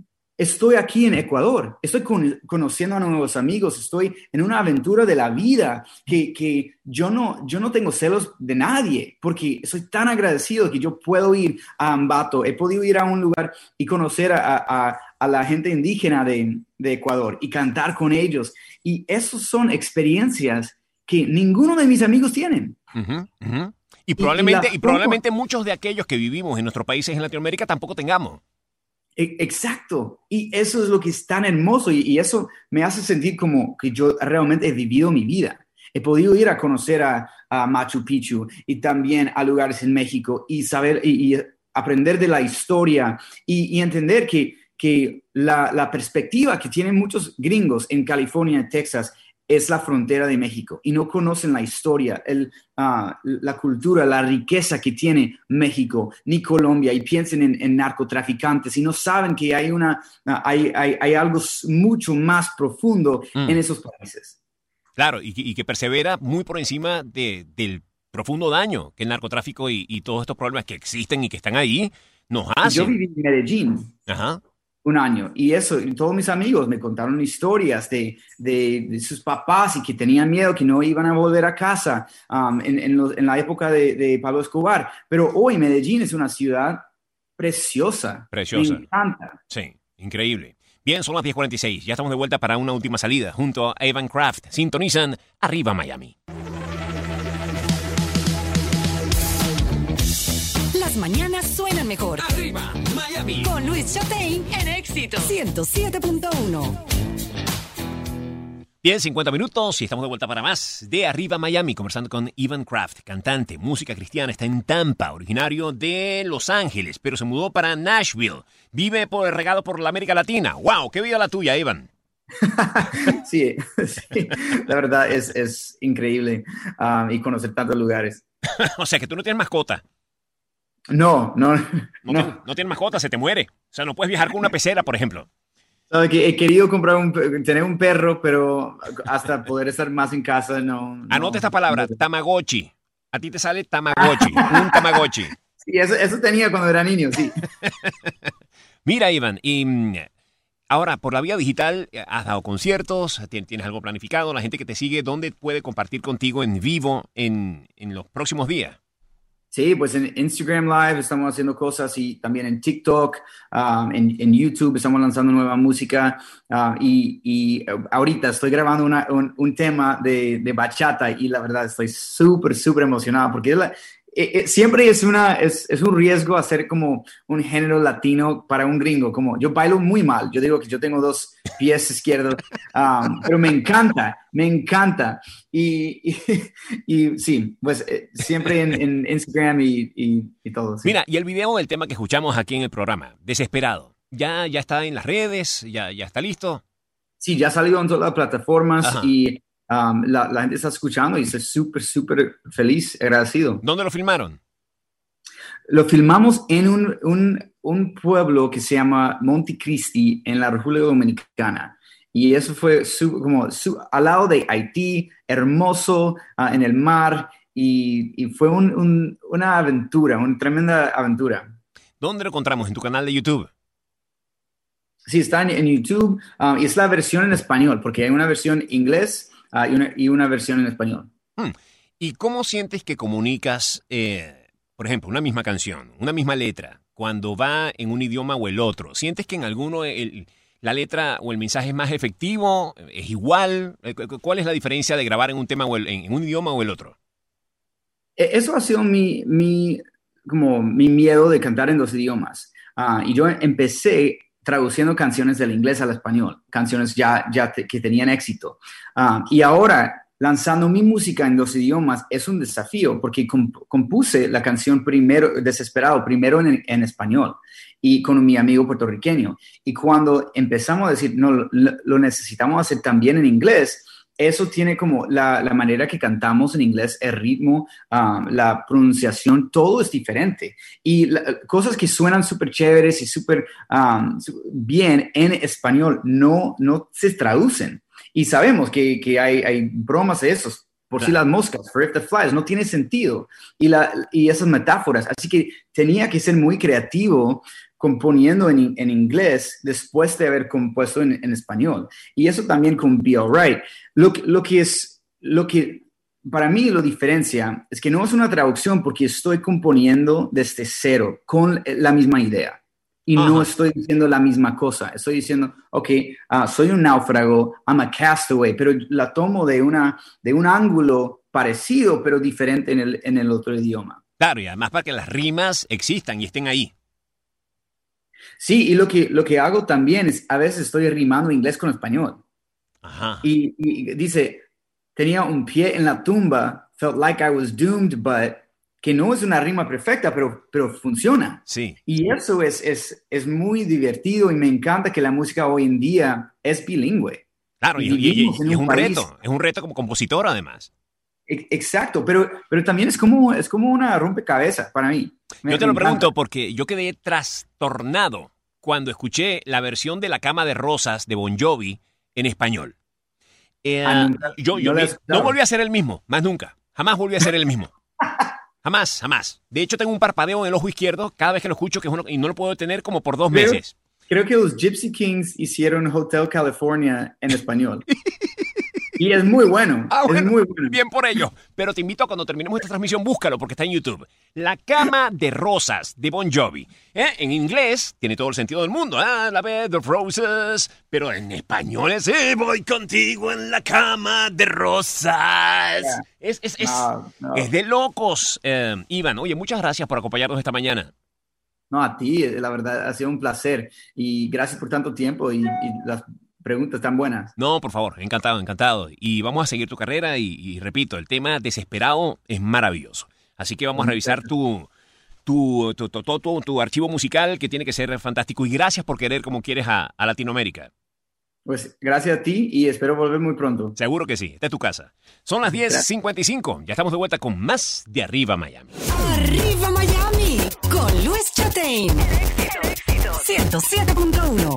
S4: estoy aquí en Ecuador, estoy con, conociendo a nuevos amigos, estoy en una aventura de la vida que, que yo, no, yo no tengo celos de nadie, porque soy tan agradecido que yo puedo ir a Ambato, he podido ir a un lugar y conocer a, a, a la gente indígena de, de Ecuador y cantar con ellos. Y esas son experiencias que ninguno de mis amigos tienen.
S2: Ujú, ujú. Y probablemente,
S4: y la
S2: y probablemente
S4: forma-
S2: muchos de aquellos que vivimos en nuestros países en Latinoamérica tampoco tengamos.
S4: E- Exacto, y eso es lo que es tan hermoso y, y eso me hace sentir como que yo realmente he vivido mi vida. He podido ir a conocer a, a Machu Picchu y también a lugares en México y saber y, y aprender de la historia y, y entender que, que la, la perspectiva que tienen muchos gringos en California y Texas es la frontera de México y no conocen la historia, el, ah, la cultura, la riqueza que tiene México ni Colombia y piensan en, en narcotraficantes y no saben que hay, una, ah, hay, hay, hay algo s- mucho más profundo
S2: Mm.
S4: en esos países.
S2: Claro, y, que- y que persevera muy por encima de- del profundo daño que el narcotráfico y, y todos estos problemas que existen y que están ahí nos
S4: Y yo
S2: hacen.
S4: viví en Medellín
S2: Ajá.
S4: un año y eso, y todos mis amigos me contaron historias de, de, de sus papás y que tenían miedo que no iban a volver a casa um, en, en, los- en la época de, de Pablo Escobar. Pero hoy Medellín es una ciudad preciosa.
S2: Preciosa.
S4: Me encanta.
S2: Sí, increíble. Bien, son las diez cuarenta y seis. Ya estamos de vuelta para una última salida junto a Evan Kraft. Sintonizan Arriba Miami.
S1: Las mañanas suenan mejor.
S2: Arriba Miami.
S1: Con Luis Chatein en Éxito ciento siete punto uno.
S2: Bien, cincuenta minutos y estamos de vuelta para más de Arriba Miami, conversando con Evan Kraft, cantante, música cristiana, está en Tampa, originario de Los Ángeles, pero se mudó para Nashville. Vive por el regado por la América Latina. ¡Wow! ¡Qué vida la tuya, Evan!
S4: Sí, sí, la verdad es, es increíble um, y conocer tantos lugares.
S2: O sea, que tú no tienes mascota.
S4: No, no,
S2: No,
S4: no.
S2: tienes, no tienes mascota, se te muere. O sea, no puedes viajar con una pecera, por ejemplo.
S4: Sabe que he querido comprar un, pe- tener un perro, pero hasta poder estar más en casa, no. no.
S2: Anota esta palabra, Tamagotchi. A ti te sale Tamagotchi, un Tamagotchi.
S4: Sí, eso, eso tenía cuando era niño, sí.
S2: Mira, Iván, y mm, ahora por la vía digital eh, has dado conciertos, tien- tienes algo planificado, la gente que te sigue, ¿dónde puede compartir contigo en vivo en, en los próximos días?
S4: Sí, pues en Instagram Live estamos haciendo cosas y también en TikTok, um, en, en YouTube estamos lanzando nueva música uh, y, y ahorita estoy grabando una- un, un tema de, de bachata y la verdad estoy súper, súper emocionado porque es la- eh, eh, siempre es, una, es, es un riesgo hacer como un género latino para un gringo, como yo bailo muy mal, yo digo que yo tengo dos pies izquierdos, um, pero me encanta, me encanta. Y, y, y sí, pues eh, siempre en, en Instagram y, y, y todo. Sí.
S2: Mira, y el video del tema que escuchamos aquí en el programa, Desesperado, ¿ya, ya está en las redes? ¿Ya, ya está listo?
S4: Sí, ya salió en todas las plataformas
S2: Ajá.
S4: y um, la, la gente está escuchando y estoy súper, súper feliz, agradecido.
S2: ¿Dónde lo filmaron?
S4: Lo filmamos en un, un, un pueblo que se llama Montecristi en la República Dominicana. Y eso fue su- como su- al lado de Haití, hermoso, ah, en el mar. Y, y fue un- un- una aventura, una tremenda aventura.
S2: ¿Dónde lo encontramos? ¿En tu canal de YouTube?
S4: Sí, está en, en YouTube ah, y es la versión en español, porque hay una versión inglés ah, y, una, y una versión en español.
S2: Hmm. ¿Y cómo sientes que comunicas, eh, por ejemplo, una misma canción, una misma letra, cuando va en un idioma o el otro? ¿Sientes que en alguno el- la letra o el mensaje es más efectivo? ¿Es igual? Eh, cu- cu- ¿Cuál es la diferencia de grabar en un tema o el- en, en un idioma o el otro?
S4: E- Eso ha sido mi, mi, como mi miedo de cantar en dos idiomas. Ah, y yo empecé traduciendo canciones del inglés al español, canciones ya, ya te- que tenían éxito. Ah, y ahora, lanzando mi música en dos idiomas es un desafío porque comp- compuse la canción primero, Desesperado, primero en, en español y con mi amigo puertorriqueño. Y cuando empezamos a decir, no, lo, lo necesitamos hacer también en inglés, eso tiene como la, la manera que cantamos en inglés, el ritmo, um, la pronunciación, todo es diferente. Y la- cosas que suenan súper chéveres y súper um, su- bien en español no, no se traducen. Y sabemos que, que hay, hay bromas de esos, por si las moscas, for if the flies, no tiene sentido. Y, la, y esas metáforas. Así que tenía que ser muy creativo componiendo en, en inglés después de haber compuesto en, en español. Y eso también con Be Alright. Lo, que- lo que es, lo que para mí lo diferencia es que no es una traducción porque estoy componiendo desde cero con la misma idea. y
S2: Ajá.
S4: no estoy diciendo la misma cosa. Estoy diciendo, ok, ah, soy un náufrago, I'm a castaway, pero la tomo de, una, de un ángulo parecido, pero diferente en el, en el otro idioma.
S2: Claro, y además para que las rimas existan y estén ahí.
S4: Sí, y lo que, lo que hago también es, a veces estoy rimando inglés con español.
S2: Ajá.
S4: Y, y dice, tenía un pie en la tumba, felt like I was doomed, but que no es una rima perfecta, pero, pero funciona.
S2: Sí.
S4: Y eso es, es, es muy divertido y me encanta que la música hoy en día es bilingüe.
S2: Claro, y,
S4: Y
S2: y- y-
S4: vivimos en
S2: y es
S4: un
S2: un
S4: país-
S2: reto, es un reto como compositor además.
S4: E- Exacto, pero, pero también es como, es como una rompecabezas para mí. Me-
S2: Yo te
S4: me
S2: lo pregunto
S4: encanta.
S2: porque yo quedé trastornado cuando escuché la versión de La Cama de Rosas de Bon Jovi en español. Eh,
S4: Ah, nunca-
S2: yo,
S4: no
S2: yo
S4: la he
S2: vi-
S4: escuchado.
S2: no volví a ser el mismo, más nunca. Jamás volví a ser el mismo. Jamás, jamás. De hecho, tengo un parpadeo en el ojo izquierdo cada vez que lo escucho que es uno- y no lo puedo detener como por dos
S4: Pero-
S2: meses.
S4: Creo que los Gypsy Kings hicieron Hotel California en español. Y es muy bueno,
S2: Ah,
S4: es
S2: bueno,
S4: muy bueno.
S2: bien por ello. Pero te invito a cuando terminemos esta transmisión, búscalo porque está en YouTube. La Cama de Rosas de Bon Jovi. ¿Eh? En inglés tiene todo el sentido del mundo. Ah, la bed of roses. Pero en español es eh, voy contigo en la cama de rosas.
S4: Yeah.
S2: Es, es, es,
S4: No, no.
S2: es de locos. Eh, Iván, oye, muchas gracias por acompañarnos esta mañana.
S4: No, a ti, eh, la verdad, ha sido un placer. Y gracias por tanto tiempo y, y las preguntas tan buenas.
S2: No, por favor, encantado, encantado. Y vamos a seguir tu carrera y, y repito, el tema Desesperado es maravilloso. Así que vamos a revisar tu, tu, tu, tu, tu, tu- tu archivo musical que tiene que ser fantástico. Y gracias por querer como quieres a, a Latinoamérica.
S4: Pues gracias a ti y espero volver muy pronto.
S2: Seguro que sí, esta es tu casa. Son las diez cincuenta y cinco. Ya estamos de vuelta con más de Arriba Miami.
S1: Arriba Miami con Luis Chatein. ciento siete punto uno.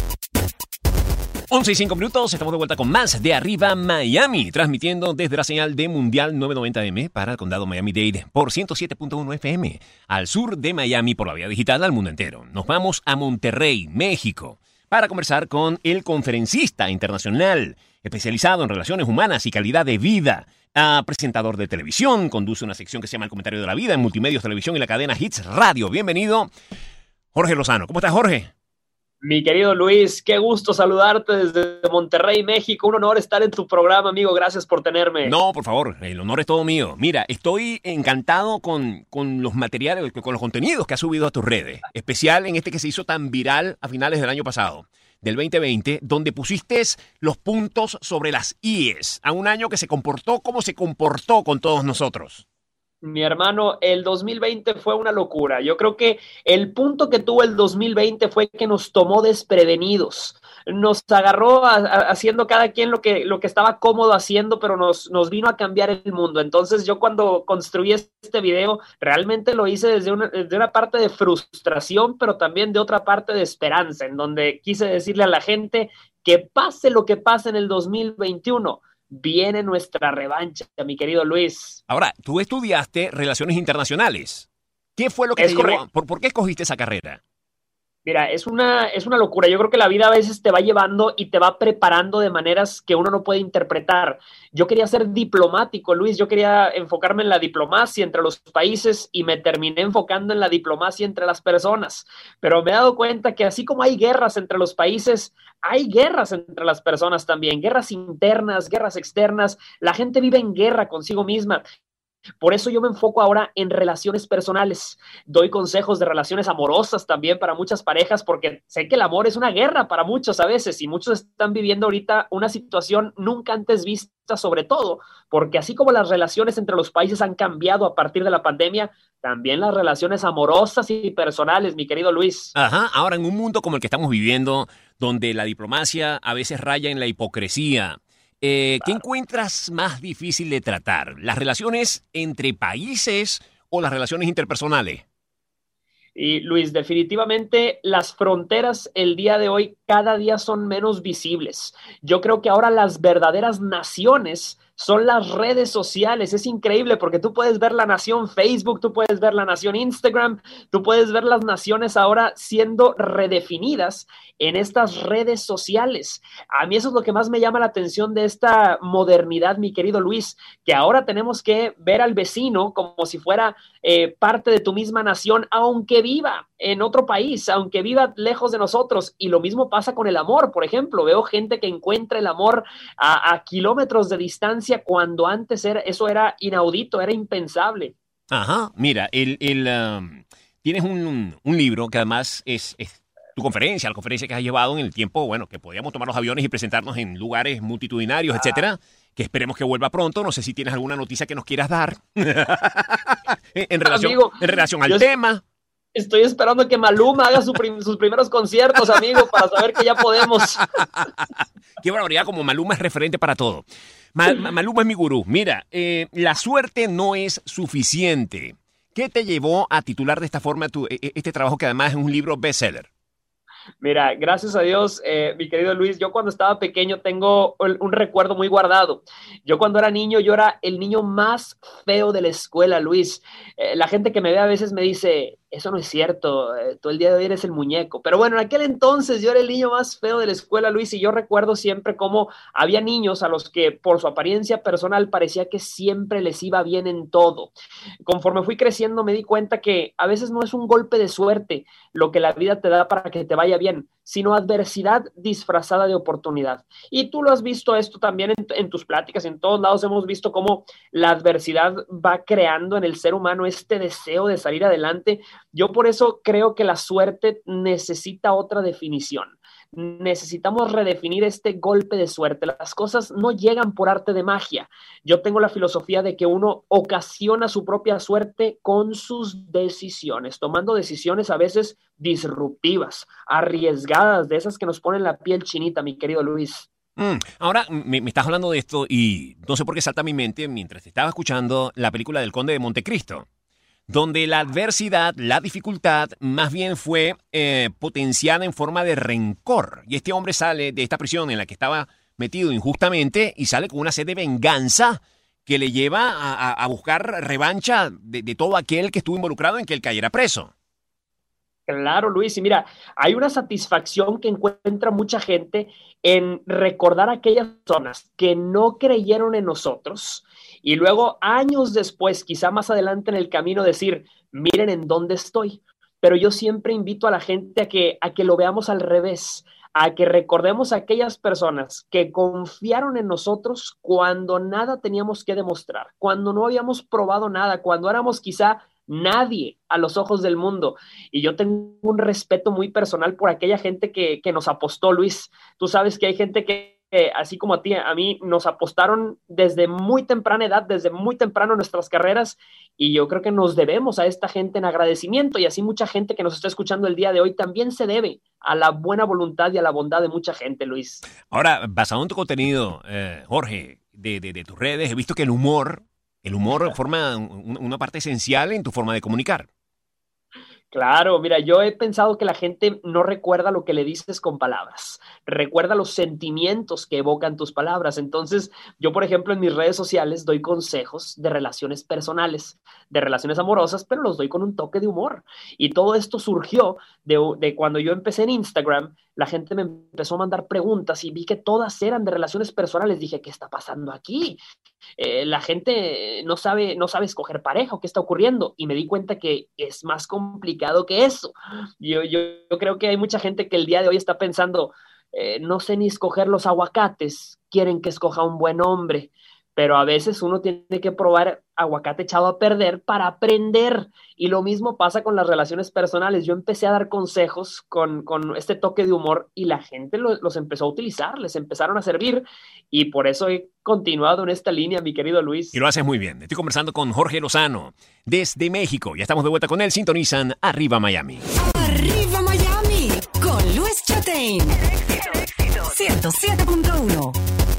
S2: once y cinco minutos, estamos de vuelta con más de Arriba Miami, transmitiendo desde la señal de Mundial novecientos noventa eme para el condado Miami-Dade por ciento siete punto uno F M, al sur de Miami por la vía digital al mundo entero. Nos vamos a Monterrey, México, para conversar con el conferencista internacional especializado en relaciones humanas y calidad de vida, ah, presentador de televisión, conduce una sección que se llama El Comentario de la Vida en Multimedios Televisión y la cadena Hits Radio. Bienvenido, Jorge Lozano. ¿Cómo estás, Jorge?
S6: Mi querido Luis, qué gusto saludarte desde Monterrey, México. Un honor estar en tu programa, amigo. Gracias por tenerme.
S2: No, por favor, el honor es todo mío. Mira, estoy encantado con, con los materiales, con los contenidos que has subido a tus redes. Especial en este que se hizo tan viral a finales del año pasado, del veinte veinte, donde pusiste los puntos sobre las íes a un año que se comportó como se comportó con todos nosotros.
S6: Mi hermano, el dos mil veinte fue una locura. Yo creo que el punto que tuvo el dos mil veinte fue que nos tomó desprevenidos. Nos agarró a, a, haciendo cada quien lo que, lo que estaba cómodo haciendo, pero nos, nos vino a cambiar el mundo. Entonces yo cuando construí este video, realmente lo hice desde una, desde una parte de frustración, pero también de otra parte de esperanza, en donde quise decirle a la gente que pase lo que pase en el dos mil veintiuno, viene nuestra revancha, mi querido Luis.
S2: Ahora, tú estudiaste Relaciones Internacionales. ¿Qué fue lo que
S6: Es
S2: te llevó?
S6: correcto.
S2: ¿Por, ¿Por qué escogiste esa carrera?
S6: Mira, es una, es una locura. Yo creo que la vida a veces te va llevando y te va preparando de maneras que uno no puede interpretar. Yo quería ser diplomático, Luis. Yo quería enfocarme en la diplomacia entre los países y me terminé enfocando en la diplomacia entre las personas. Pero me he dado cuenta que así como hay guerras entre los países, hay guerras entre las personas también. Guerras internas, guerras externas. La gente vive en guerra consigo misma. Por eso yo me enfoco ahora en relaciones personales. Doy consejos de relaciones amorosas también para muchas parejas, porque sé que el amor es una guerra para muchos a veces y muchos están viviendo ahorita una situación nunca antes vista, sobre todo porque así como las relaciones entre los países han cambiado a partir de la pandemia, también las relaciones amorosas y personales, mi querido Luis.
S2: Ajá, ahora en un mundo como el que estamos viviendo, donde la diplomacia a veces raya en la hipocresía, Eh, ¿qué encuentras más difícil de tratar? ¿Las relaciones entre países o las relaciones interpersonales?
S6: Y Luis, definitivamente las fronteras el día de hoy cada día son menos visibles. Yo creo que ahora las verdaderas naciones son las redes sociales. Es increíble porque tú puedes ver la nación Facebook, tú puedes ver la nación Instagram, tú puedes ver las naciones ahora siendo redefinidas en estas redes sociales. A mí eso es lo que más me llama la atención de esta modernidad, mi querido Luis, que ahora tenemos que ver al vecino como si fuera eh, parte de tu misma nación, aunque viva en otro país, aunque viva lejos de nosotros. Y lo mismo pasa con el amor, por ejemplo. Veo gente que encuentra el amor a, a kilómetros de distancia cuando antes era, eso era inaudito, era impensable.
S2: Ajá, mira, el, el, um, tienes un, un, un libro que además es, es tu conferencia, la conferencia que has llevado en el tiempo, bueno, que podíamos tomar los aviones y presentarnos en lugares multitudinarios, ah. etcétera, que esperemos que vuelva pronto. No sé si tienes alguna noticia que nos quieras dar en, relación,
S6: Amigo,
S2: en relación al tema.
S6: Estoy esperando que Maluma haga su prim sus primeros conciertos, amigo, para saber que ya podemos.
S2: Qué barbaridad, como Maluma es referente para todo. Ma Maluma es mi gurú. Mira, eh, la suerte no es suficiente. ¿Qué te llevó a titular de esta forma tu, este trabajo que además es un libro bestseller?
S6: Mira, gracias a Dios, eh, mi querido Luis, yo cuando estaba pequeño tengo un, un recuerdo muy guardado. Yo cuando era niño, yo era el niño más feo de la escuela, Luis. Eh, la gente que me ve a veces me dice, eso no es cierto, eh, tú el día de hoy eres el muñeco. Pero bueno, en aquel entonces yo era el niño más feo de la escuela, Luis, y yo recuerdo siempre cómo había niños a los que por su apariencia personal parecía que siempre les iba bien en todo. Conforme fui creciendo me di cuenta que a veces no es un golpe de suerte lo que la vida te da para que te vaya bien, sino adversidad disfrazada de oportunidad. Y tú lo has visto esto también en, en tus pláticas, en todos lados hemos visto cómo la adversidad va creando en el ser humano este deseo de salir adelante. Yo por eso creo que la suerte necesita otra definición. Necesitamos redefinir este golpe de suerte. Las cosas no llegan por arte de magia. Yo tengo la filosofía de que uno ocasiona su propia suerte con sus decisiones, tomando decisiones a veces disruptivas, arriesgadas, de esas que nos ponen la piel chinita, mi querido Luis.
S2: Mm, ahora me, me estás hablando de esto y no sé por qué salta a mi mente mientras te estaba escuchando la película del Conde de Montecristo, donde la adversidad, la dificultad, más bien fue eh, potenciada en forma de rencor. Y este hombre sale de esta prisión en la que estaba metido injustamente y sale con una sed de venganza que le lleva a, a, a buscar revancha de, de todo aquel que estuvo involucrado en que él cayera preso.
S6: Claro, Luis, y mira, hay una satisfacción que encuentra mucha gente en recordar a aquellas personas que no creyeron en nosotros y luego años después, quizá más adelante en el camino, decir, miren en dónde estoy. Pero yo siempre invito a la gente a que, a que lo veamos al revés, a que recordemos a aquellas personas que confiaron en nosotros cuando nada teníamos que demostrar, cuando no habíamos probado nada, cuando éramos quizá nadie a los ojos del mundo. Y yo tengo un respeto muy personal por aquella gente que, que nos apostó, Luis. Tú sabes que hay gente que, que, así como a ti, a mí, nos apostaron desde muy temprana edad, desde muy temprano en nuestras carreras, y yo creo que nos debemos a esta gente en agradecimiento, y así mucha gente que nos está escuchando el día de hoy también se debe a la buena voluntad y a la bondad de mucha gente, Luis.
S2: Ahora, basado en tu contenido, eh, Jorge, de, de, de tus redes, he visto que el humor El humor forma una parte esencial en tu forma de comunicar.
S6: Claro, mira, yo he pensado que la gente no recuerda lo que le dices con palabras, recuerda los sentimientos que evocan tus palabras. Entonces, yo, por ejemplo, en mis redes sociales doy consejos de relaciones personales, de relaciones amorosas, pero los doy con un toque de humor. Y todo esto surgió de, de cuando yo empecé en Instagram. La gente me empezó a mandar preguntas y vi que todas eran de relaciones personales. Dije, ¿qué está pasando aquí? Eh, la gente no sabe, no sabe escoger pareja, ¿o qué está ocurriendo? Y me di cuenta que es más complicado que eso. Yo, yo, yo creo que hay mucha gente que el día de hoy está pensando, eh, no sé ni escoger los aguacates, quieren que escoja un buen hombre. Pero a veces uno tiene que probar aguacate echado a perder para aprender. Y lo mismo pasa con las relaciones personales. Yo empecé a dar consejos con, con este toque de humor y la gente lo, los empezó a utilizar, les empezaron a servir. Y por eso he continuado en esta línea, mi querido Luis.
S2: Y lo haces muy bien. Estoy conversando con Jorge Lozano desde México. Ya estamos de vuelta con él. Sintonizan Arriba Miami.
S1: Arriba Miami con Luis Chatein. ciento siete punto uno.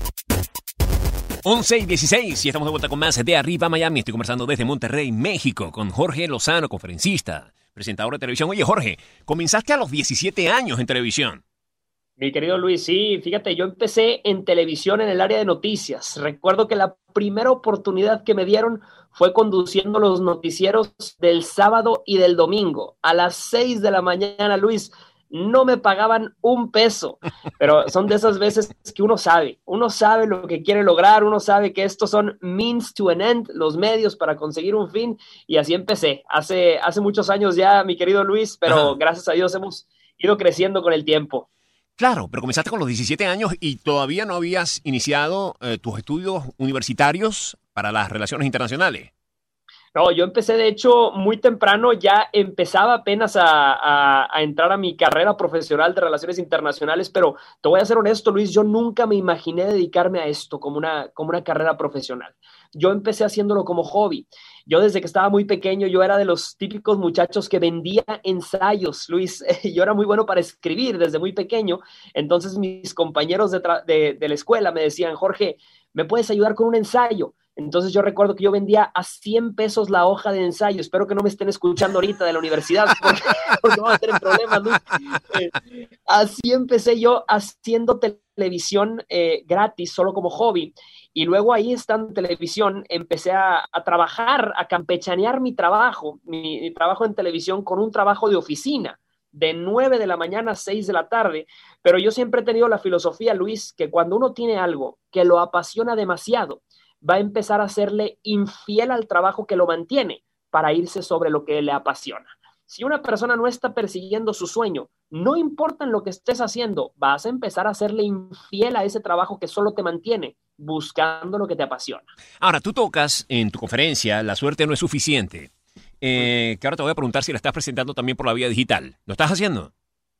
S2: once y dieciséis y estamos de vuelta con más de Arriba Miami. Estoy conversando desde Monterrey, México, con Jorge Lozano, conferencista, presentador de televisión. Oye, Jorge, comenzaste a los diecisiete años en televisión.
S6: Mi querido Luis, sí, fíjate, yo empecé en televisión en el área de noticias. Recuerdo que la primera oportunidad que me dieron fue conduciendo los noticieros del sábado y del domingo. A las seis de la mañana, Luis, no me pagaban un peso, pero son de esas veces que uno sabe, uno sabe lo que quiere lograr, uno sabe que estos son means to an end, los medios para conseguir un fin, y así empecé, hace, hace muchos años ya, mi querido Luis, pero
S2: Ajá.
S6: gracias a Dios hemos ido creciendo con el tiempo.
S2: Claro, pero comenzaste con los diecisiete años y todavía no habías iniciado eh, tus estudios universitarios para las relaciones internacionales.
S6: No, yo empecé de hecho muy temprano, ya empezaba apenas a, a, a entrar a mi carrera profesional de relaciones internacionales, pero te voy a ser honesto, Luis, yo nunca me imaginé dedicarme a esto como una, como una carrera profesional. Yo empecé haciéndolo como hobby. Yo desde que estaba muy pequeño, yo era de los típicos muchachos que vendía ensayos, Luis. Yo era muy bueno para escribir desde muy pequeño, entonces mis compañeros de, de, de la escuela me decían, Jorge, ¿me puedes ayudar con un ensayo? Entonces yo recuerdo que yo vendía a cien pesos la hoja de ensayo. Espero que no me estén escuchando ahorita de la universidad porque, porque van a tener problemas, Luis. Eh, así empecé yo haciendo televisión eh, gratis, solo como hobby. Y luego ahí, estando en televisión, empecé a, a trabajar, a campechanear mi trabajo, mi, mi trabajo en televisión con un trabajo de oficina, de nueve de la mañana a seis de la tarde. Pero yo siempre he tenido la filosofía, Luis, que cuando uno tiene algo que lo apasiona demasiado, va a empezar a serle infiel al trabajo que lo mantiene para irse sobre lo que le apasiona. Si una persona no está persiguiendo su sueño, no importa en lo que estés haciendo, vas a empezar a serle infiel a ese trabajo que solo te mantiene buscando lo que te apasiona.
S2: Ahora, tú tocas en tu conferencia La suerte no es suficiente, eh, que ahora te voy a preguntar si la estás presentando también por la vía digital. ¿Lo estás haciendo?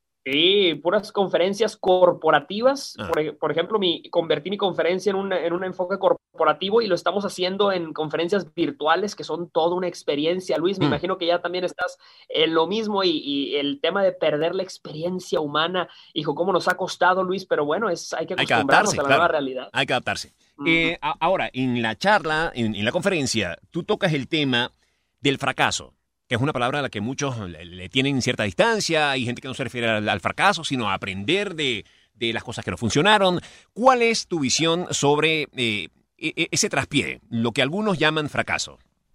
S6: Sí, puras conferencias corporativas.
S2: Ah.
S6: Por, por ejemplo, mi, convertí mi conferencia en, una, en un enfoque corporativo y lo estamos haciendo en conferencias virtuales que son toda una experiencia. Luis, me
S2: Mm.
S6: imagino que ya también estás en lo mismo y, y el tema de perder la experiencia humana, hijo, cómo nos ha costado, Luis, pero bueno, es, hay que
S2: Hay que
S6: acostumbrarnos
S2: adaptarse,
S6: a la
S2: claro.
S6: nueva realidad.
S2: Hay que adaptarse.
S6: Mm.
S2: Eh, a- ahora, en la charla, en, en la conferencia, tú tocas el tema del fracaso, que es una palabra a la que muchos le, le tienen cierta distancia. Hay gente que no se refiere al, al fracaso, sino a aprender de, de las cosas que no funcionaron. ¿Cuál es tu visión sobre eh, e- e- ese traspié, lo que algunos llaman fracaso?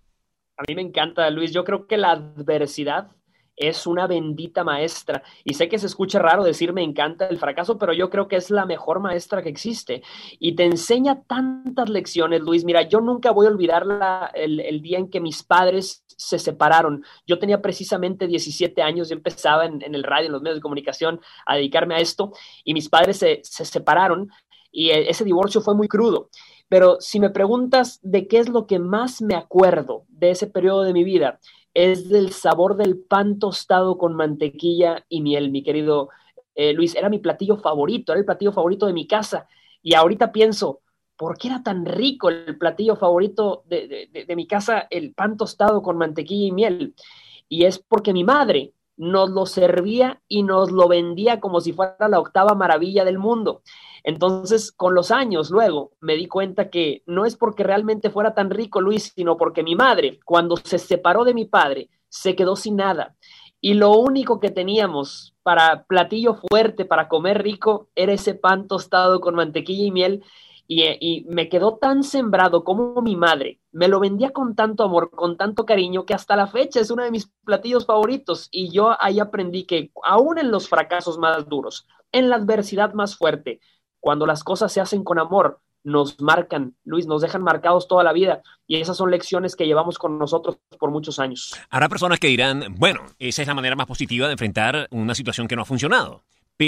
S6: A mí me encanta, Luis. Yo creo que la adversidad es una bendita maestra. Y sé que se escucha raro decir me encanta el fracaso, pero yo creo que es la mejor maestra que existe. Y te enseña tantas lecciones, Luis. Mira, yo nunca voy a olvidar la- el, el día en que mis padres se separaron. Yo tenía precisamente diecisiete años, yo empezaba en, en el radio, en los medios de comunicación, a dedicarme a esto, y mis padres se, se separaron, y eh, ese divorcio fue muy crudo. Pero si me preguntas de qué es lo que más me acuerdo de ese periodo de mi vida, es del sabor del pan tostado con mantequilla y miel, mi querido eh, Luis. Era mi platillo favorito, era el platillo favorito de mi casa. Y ahorita pienso, ¿por qué era tan rico el platillo favorito de, de, de, de mi casa, el pan tostado con mantequilla y miel? Y es porque mi madre nos lo servía y nos lo vendía como si fuera la octava maravilla del mundo. Entonces, con los años, luego me di cuenta que no es porque realmente fuera tan rico, Luis, sino porque mi madre, cuando se separó de mi padre, se quedó sin nada. Y lo único que teníamos para platillo fuerte, para comer rico, era ese pan tostado con mantequilla y miel. Y, y me quedó tan sembrado como mi madre me lo vendía con tanto amor, con tanto cariño, que hasta la fecha es uno de mis platillos favoritos. Y yo ahí aprendí que aún en los fracasos más duros, en la adversidad más fuerte, cuando las cosas se hacen con amor, nos marcan, Luis, nos dejan marcados toda la vida. Y esas son lecciones que llevamos con nosotros por muchos años.
S2: Habrá personas que dirán, bueno, esa es la manera más positiva de enfrentar una situación que no ha funcionado.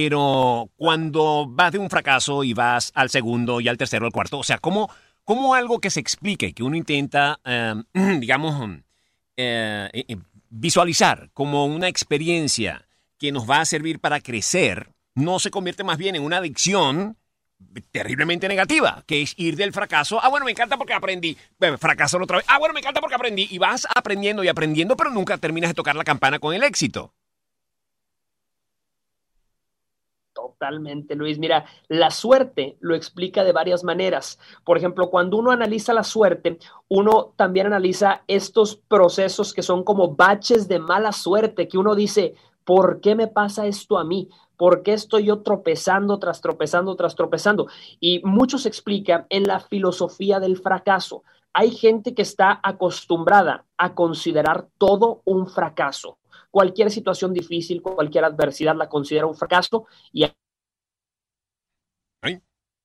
S2: Pero cuando vas de un fracaso y vas al segundo y al tercero, al cuarto, o sea, ¿cómo, cómo algo que se explique, que uno intenta, eh, digamos, eh, eh, visualizar como una experiencia que nos va a servir para crecer, no se convierte más bien en una adicción terriblemente negativa, que es ir del fracaso, ah, bueno, me encanta porque aprendí, fracaso otra vez, ah, bueno, me encanta porque aprendí, y vas aprendiendo y aprendiendo, pero nunca terminas de tocar la campana con el éxito.
S6: Totalmente, Luis. Mira, la suerte lo explica de varias maneras. Por ejemplo, cuando uno analiza la suerte, uno también analiza estos procesos que son como baches de mala suerte, que uno dice, ¿por qué me pasa esto a mí? ¿Por qué estoy yo tropezando tras tropezando tras tropezando? Y mucho se explica en la filosofía del fracaso. Hay gente que está acostumbrada a considerar todo un fracaso. cualquier situación difícil, cualquier adversidad la considera un fracaso y
S2: ¿Ay?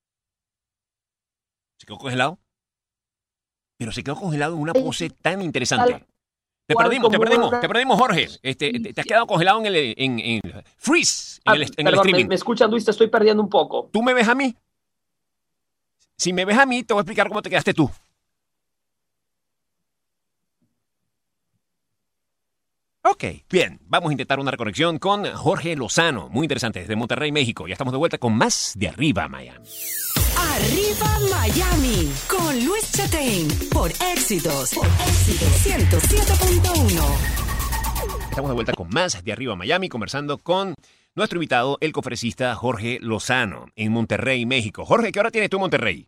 S2: ¿Se quedó congelado? Pero se quedó congelado en una pose tan interesante. Te perdimos, te perdimos, te perdimos, Jorge. Este, te, te has quedado congelado en el en, en freeze, en,
S6: Ah,
S2: el, en el
S6: perdón,
S2: streaming.
S6: ¿me, me escuchas, Luis? Te estoy perdiendo un poco.
S2: ¿Tú me ves a mí? Si me ves a mí, te voy a explicar cómo te quedaste tú. Ok, bien. Vamos a intentar una reconexión con Jorge Lozano. Muy interesante, desde Monterrey, México. Ya estamos de vuelta con más de Arriba Miami.
S1: Arriba Miami con Luis Chatén por Éxitos, por Éxitos ciento siete punto uno.
S2: Estamos de vuelta con más de Arriba Miami, conversando con nuestro invitado, el conferencista Jorge Lozano, en Monterrey, México. Jorge, ¿qué hora tienes tú en Monterrey?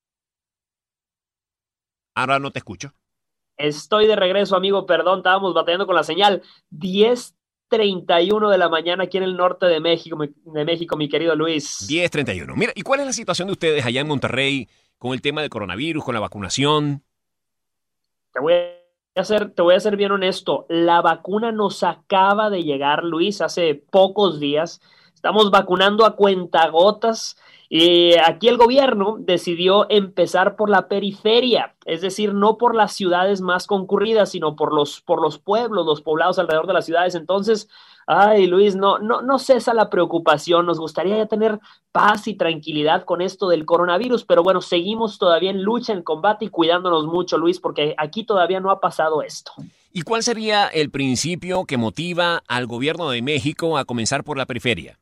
S2: Ahora no te escucho.
S6: Estoy de regreso, amigo, perdón, estábamos batallando con la señal. diez treinta y uno de la mañana aquí en el norte de México, mi, de México, mi querido Luis.
S2: diez treinta y uno. Mira, ¿y cuál es la situación de ustedes allá en Monterrey con el tema del coronavirus, con la vacunación?
S6: Te voy a ser, te voy a ser bien honesto. La vacuna nos acaba de llegar, Luis, hace pocos días. Estamos vacunando a cuentagotas. Y aquí el gobierno decidió empezar por la periferia, es decir, no por las ciudades más concurridas, sino por los, por los pueblos, los poblados alrededor de las ciudades. Entonces, ay, Luis, no, no, no cesa la preocupación. Nos gustaría ya tener paz y tranquilidad con esto del coronavirus, pero bueno, seguimos todavía en lucha, en combate y cuidándonos mucho, Luis, porque aquí todavía no ha pasado esto.
S2: ¿Y cuál sería el principio que motiva al gobierno de México a comenzar por la periferia?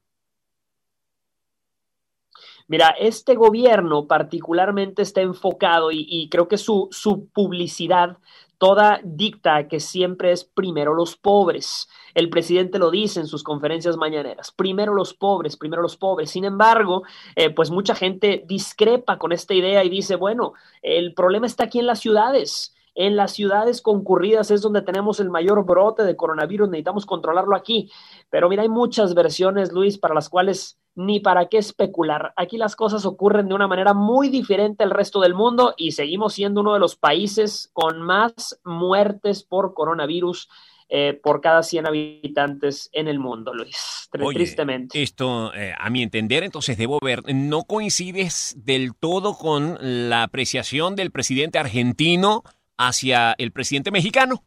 S6: Mira, este gobierno particularmente está enfocado y, y creo que su, su publicidad toda dicta que siempre es primero los pobres. El presidente lo dice en sus conferencias mañaneras, primero los pobres, primero los pobres. Sin embargo, eh, pues mucha gente discrepa con esta idea y dice, bueno, el problema está aquí en las ciudades. En las ciudades concurridas es donde tenemos el mayor brote de coronavirus, necesitamos controlarlo aquí. Pero mira, hay muchas versiones, Luis, para las cuales ni para qué especular. Aquí las cosas ocurren de una manera muy diferente al resto del mundo y seguimos siendo uno de los países con más muertes por coronavirus eh, por cada cien habitantes en el mundo, Luis.
S2: Oye,
S6: tristemente.
S2: Esto, eh, a mi entender, entonces debo ver, ¿no coincides del todo con la apreciación del presidente argentino hacia el presidente mexicano?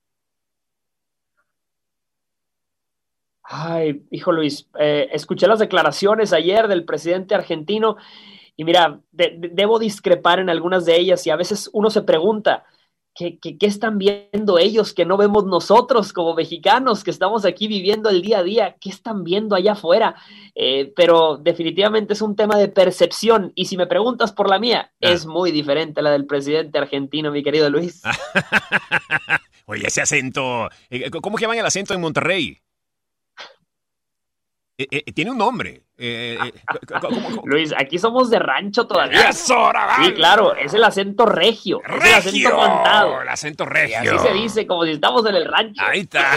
S6: Ay, hijo Luis, eh, escuché las declaraciones ayer del presidente argentino y mira, de, de, debo discrepar en algunas de ellas y a veces uno se pregunta, ¿qué, qué, qué están viendo ellos que no vemos nosotros como mexicanos que estamos aquí viviendo el día a día? ¿Qué están viendo allá afuera? Eh, pero definitivamente es un tema de percepción y si me preguntas por la mía, ah. es muy diferente a la del presidente argentino, mi querido Luis.
S2: Oye, ese acento, ¿cómo llaman el acento en Monterrey? Eh, eh, tiene un nombre. Eh, eh, ¿cómo, cómo?
S6: Luis, aquí somos de rancho todavía.
S2: ¡Eso,
S6: sí, claro, es el acento regio.
S2: ¡Regio!
S6: Es el acento cantado.
S2: El acento regio.
S6: Y así se dice, como si estamos en el rancho.
S2: Ahí está.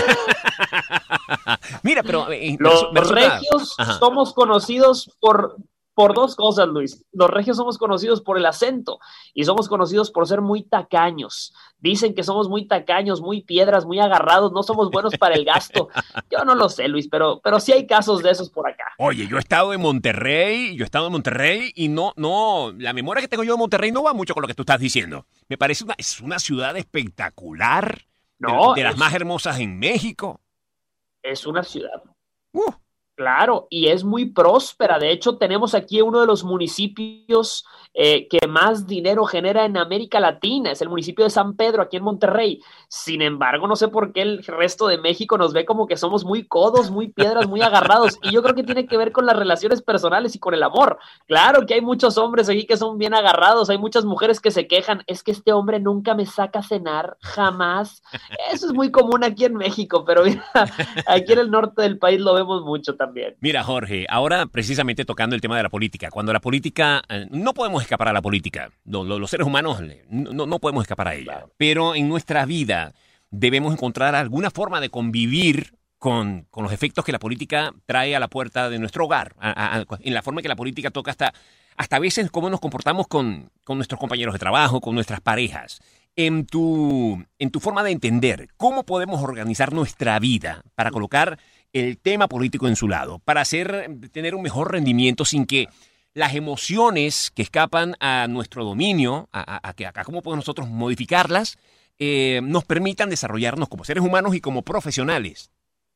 S2: Mira, pero... Eh,
S6: los los regios Ajá. somos conocidos por... Por dos cosas, Luis. Los regios somos conocidos por el acento y somos conocidos por ser muy tacaños. Dicen que somos muy tacaños, muy piedras, muy agarrados, no somos buenos para el gasto. Yo no lo sé, Luis, pero, pero sí hay casos de esos por acá.
S2: Oye, yo he estado en Monterrey, yo he estado en Monterrey y no, no, la memoria que tengo yo de Monterrey no va mucho con lo que tú estás diciendo. Me parece una, es una ciudad espectacular,
S6: no,
S2: de, de las
S6: es,
S2: más hermosas en México.
S6: Es una ciudad.
S2: Uh.
S6: Claro, y es muy próspera. De hecho, tenemos aquí uno de los municipios eh, que más dinero genera en América Latina. Es el municipio de San Pedro, aquí en Monterrey. Sin embargo, no sé por qué el resto de México nos ve como que somos muy codos, muy piedras, muy agarrados. Y yo creo que tiene que ver con las relaciones personales y con el amor. Claro que hay muchos hombres aquí que son bien agarrados. Hay muchas mujeres que se quejan. Es que este hombre nunca me saca a cenar, jamás. Eso es muy común aquí en México, pero mira, aquí en el norte del país lo vemos mucho también. Bien.
S2: Mira, Jorge, ahora precisamente tocando el tema de la política, cuando la política, eh, no podemos escapar a la política, no, lo, los seres humanos no, no podemos escapar a ella, claro. Pero en nuestra vida debemos encontrar alguna forma de convivir con, con los efectos que la política trae a la puerta de nuestro hogar, a, a, en la forma en que la política toca hasta, hasta a veces cómo nos comportamos con, con nuestros compañeros de trabajo, con nuestras parejas. En tu, en tu forma de entender, ¿cómo podemos organizar nuestra vida para colocar el tema político en su lado, para hacer, tener un mejor rendimiento sin que las emociones que escapan a nuestro dominio, a, a, a, que- a cómo podemos nosotros modificarlas, eh, nos permitan desarrollarnos como seres humanos y como profesionales?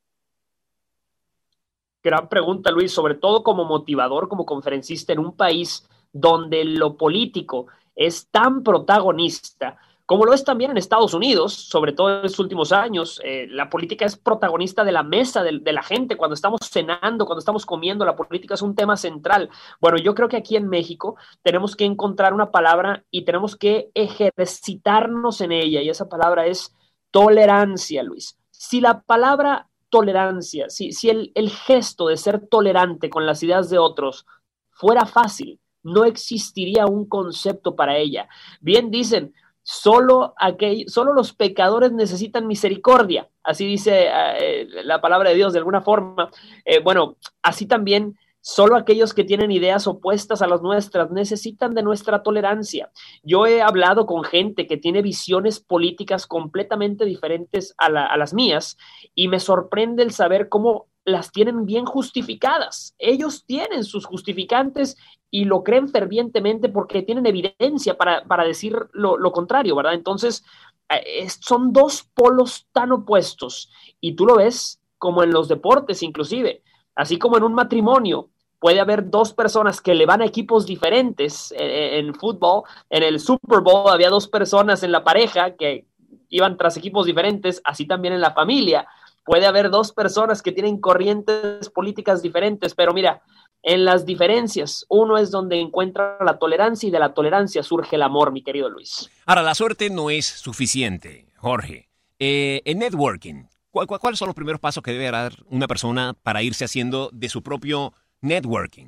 S6: Gran pregunta, Luis, sobre todo como motivador, como conferencista en un país donde lo político es tan protagonista, como lo es también en Estados Unidos, sobre todo en los últimos años. Eh, la política es protagonista de la mesa de, de la gente, cuando estamos cenando, cuando estamos comiendo, la política es un tema central. Bueno, yo creo que aquí en México tenemos que encontrar una palabra y tenemos que ejercitarnos en ella, y esa palabra es tolerancia, Luis. Si la palabra tolerancia, si, si el, el gesto de ser tolerante con las ideas de otros fuera fácil, no existiría un concepto para ella. Bien dicen, solo, aquel, solo los pecadores necesitan misericordia, así dice eh, la palabra de Dios de alguna forma. Eh, bueno, así también solo aquellos que tienen ideas opuestas a las nuestras necesitan de nuestra tolerancia. Yo he hablado con gente que tiene visiones políticas completamente diferentes a, la, a las mías, y me sorprende el saber cómo las tienen bien justificadas. Ellos tienen sus justificantes y lo creen fervientemente porque tienen evidencia para, para decir lo, lo contrario, ¿verdad? Entonces, eh, son dos polos tan opuestos, y tú lo ves como en los deportes inclusive, así como en un matrimonio. Puede haber dos personas que le van a equipos diferentes. En, en fútbol, en el Super Bowl, había dos personas en la pareja que iban tras equipos diferentes, así también en la familia. Puede haber dos personas que tienen corrientes políticas diferentes, pero mira, en las diferencias, uno es donde encuentra la tolerancia, y de la tolerancia surge el amor, mi querido Luis.
S2: Ahora, la suerte no es suficiente, Jorge. Eh, en networking, ¿cu- cu- ¿cuáles son los primeros pasos que debe dar una persona para irse haciendo de su propio networking?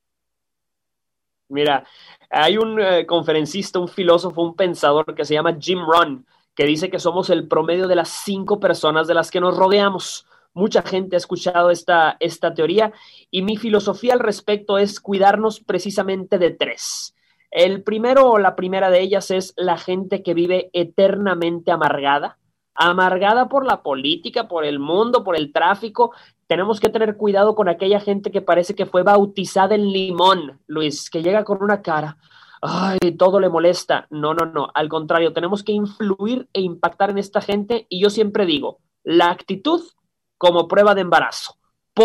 S6: Mira, hay un eh, conferencista, un filósofo, un pensador que se llama Jim Rohn, que dice que somos el promedio de las cinco personas de las que nos rodeamos. Mucha gente ha escuchado esta, esta teoría, y mi filosofía al respecto es cuidarnos precisamente de tres. El primero, o la primera de ellas, es la gente que vive eternamente amargada, amargada por la política, por el mundo, por el tráfico. Tenemos que tener cuidado con aquella gente que parece que fue bautizada en limón, Luis, que llega con una cara, ay, todo le molesta. No, no, no, al contrario, tenemos que influir e impactar en esta gente, y yo siempre digo, la actitud como prueba de embarazo,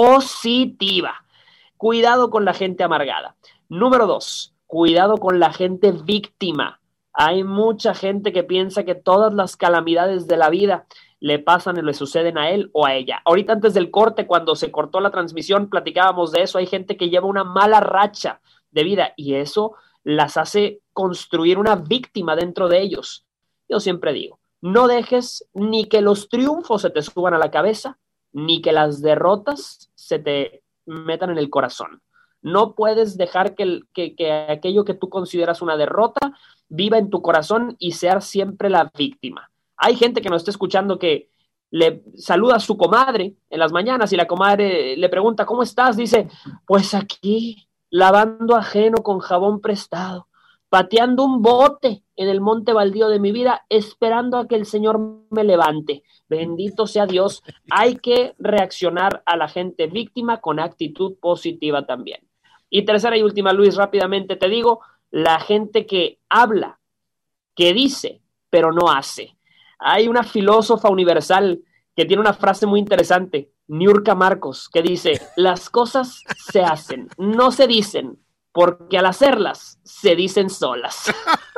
S6: positiva. Cuidado con la gente amargada. Número dos, cuidado con la gente víctima. Hay mucha gente que piensa que todas las calamidades de la vida le pasan y le suceden a él o a ella. Ahorita antes del corte, cuando se cortó la transmisión, platicábamos de eso. Hay gente que lleva una mala racha de vida, y eso las hace construir una víctima dentro de ellos. Yo siempre digo, no dejes ni que los triunfos se te suban a la cabeza, ni que las derrotas se te metan en el corazón. No puedes dejar que, que, que aquello que tú consideras una derrota viva en tu corazón y ser siempre la víctima. Hay gente que nos está escuchando que le saluda a su comadre en las mañanas, y la comadre le pregunta, ¿cómo estás? Dice, pues aquí, lavando ajeno con jabón prestado, pateando un bote en el monte baldío de mi vida, esperando a que el Señor me levante. Bendito sea Dios. Hay que reaccionar a la gente víctima con actitud positiva también. Y tercera y última, Luis, rápidamente te digo, la gente que habla, que dice, pero no hace. Hay una filósofa universal que tiene una frase muy interesante, Niurka Marcos, que dice, las cosas se hacen, no se dicen, porque al hacerlas se dicen solas.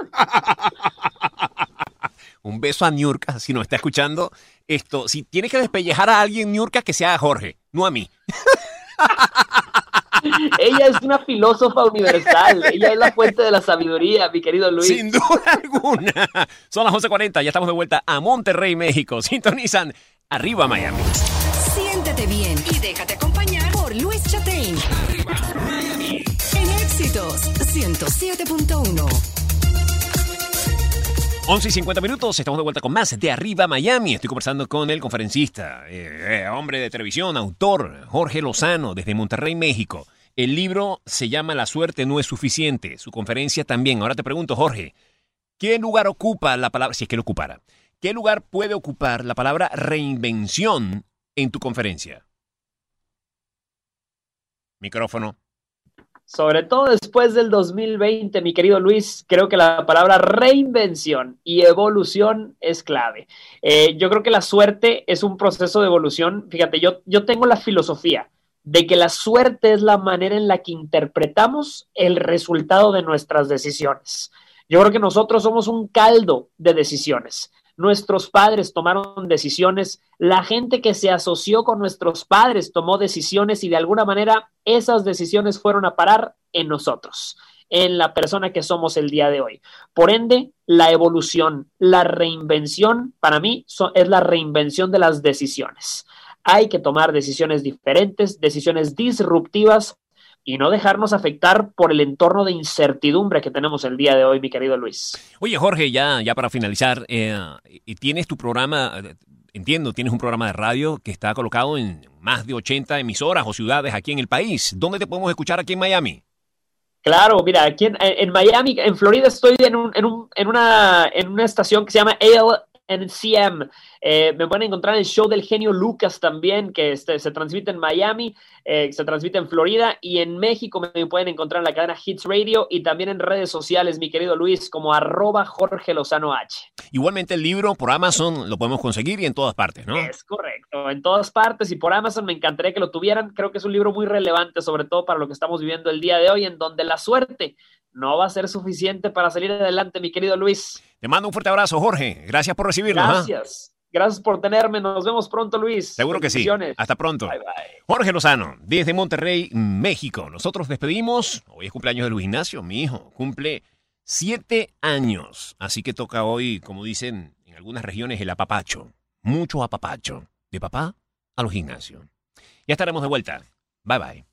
S2: Un beso a Niurka, si nos está escuchando. Esto, si tienes que despellejar a alguien, Niurka, que sea a Jorge, no a mí.
S6: Ella es una filósofa universal, ella es la fuente de la sabiduría, mi querido Luis.
S2: Sin duda alguna. Son las once cuarenta, ya estamos de vuelta a Monterrey, México. Sintonizan Arriba Miami.
S1: Siéntete bien y déjate acompañar por Luis Chatein. En Éxitos ciento siete punto uno.
S2: once y cincuenta minutos, estamos de vuelta con más de Arriba Miami. Estoy conversando con el conferencista, eh, eh, hombre de televisión, autor, Jorge Lozano, desde Monterrey, México. El libro se llama La suerte no es suficiente, su conferencia también. Ahora te pregunto, Jorge, ¿Qué lugar ocupa la palabra, si es que lo ocupara, qué lugar puede ocupar la palabra reinvención en tu conferencia? Micrófono.
S6: Sobre todo después del dos mil veinte, mi querido Luis, creo que la palabra reinvención y evolución es clave. Eh, yo creo que la suerte es un proceso de evolución. Fíjate, yo, yo tengo la filosofía de que la suerte es la manera en la que interpretamos el resultado de nuestras decisiones. Yo creo que nosotros somos un caldo de decisiones. Nuestros padres tomaron decisiones, la gente que se asoció con nuestros padres tomó decisiones y de alguna manera esas decisiones fueron a parar en nosotros, en la persona que somos el día de hoy. Por ende, la evolución, la reinvención, para mí so- es la reinvención de las decisiones. Hay que tomar decisiones diferentes, decisiones disruptivas y no dejarnos afectar por el entorno de incertidumbre que tenemos el día de hoy, mi querido Luis.
S2: Oye, Jorge, ya, ya para finalizar, eh, y tienes tu programa, eh, entiendo, tienes un programa de radio que está colocado en más de ochenta emisoras o ciudades aquí en el país. ¿Dónde te podemos escuchar aquí en Miami?
S6: Claro, mira, aquí en, en Miami, en Florida, estoy en, un, en, un, en, una, en una estación que se llama A L N C M. Eh, me pueden encontrar en el show del genio Lucas también, que este, se transmite en Miami, eh, se transmite en Florida, y en México me pueden encontrar en la cadena Hits Radio y también en redes sociales, mi querido Luis, como arroba Jorge Lozano H.
S2: Igualmente el libro por Amazon lo podemos conseguir y en todas partes, ¿no?
S6: Es correcto, en todas partes y por Amazon. Me encantaría que lo tuvieran. Creo que es un libro muy relevante, sobre todo para lo que estamos viviendo el día de hoy, en donde la suerte no va a ser suficiente para salir adelante, mi querido Luis.
S2: Te mando un fuerte abrazo, Jorge. Gracias por recibirnos.
S6: Gracias. ¿Ah? Gracias por tenerme. Nos vemos pronto, Luis.
S2: Seguro que sí. Hasta pronto.
S6: Bye, bye.
S2: Jorge Lozano, desde Monterrey, México. Nosotros despedimos. Hoy es cumpleaños de Luis Ignacio, mi hijo. Cumple siete años. Así que toca hoy, como dicen en algunas regiones, el apapacho. Mucho apapacho. De papá a Luis Ignacio. Ya estaremos de vuelta. Bye, bye.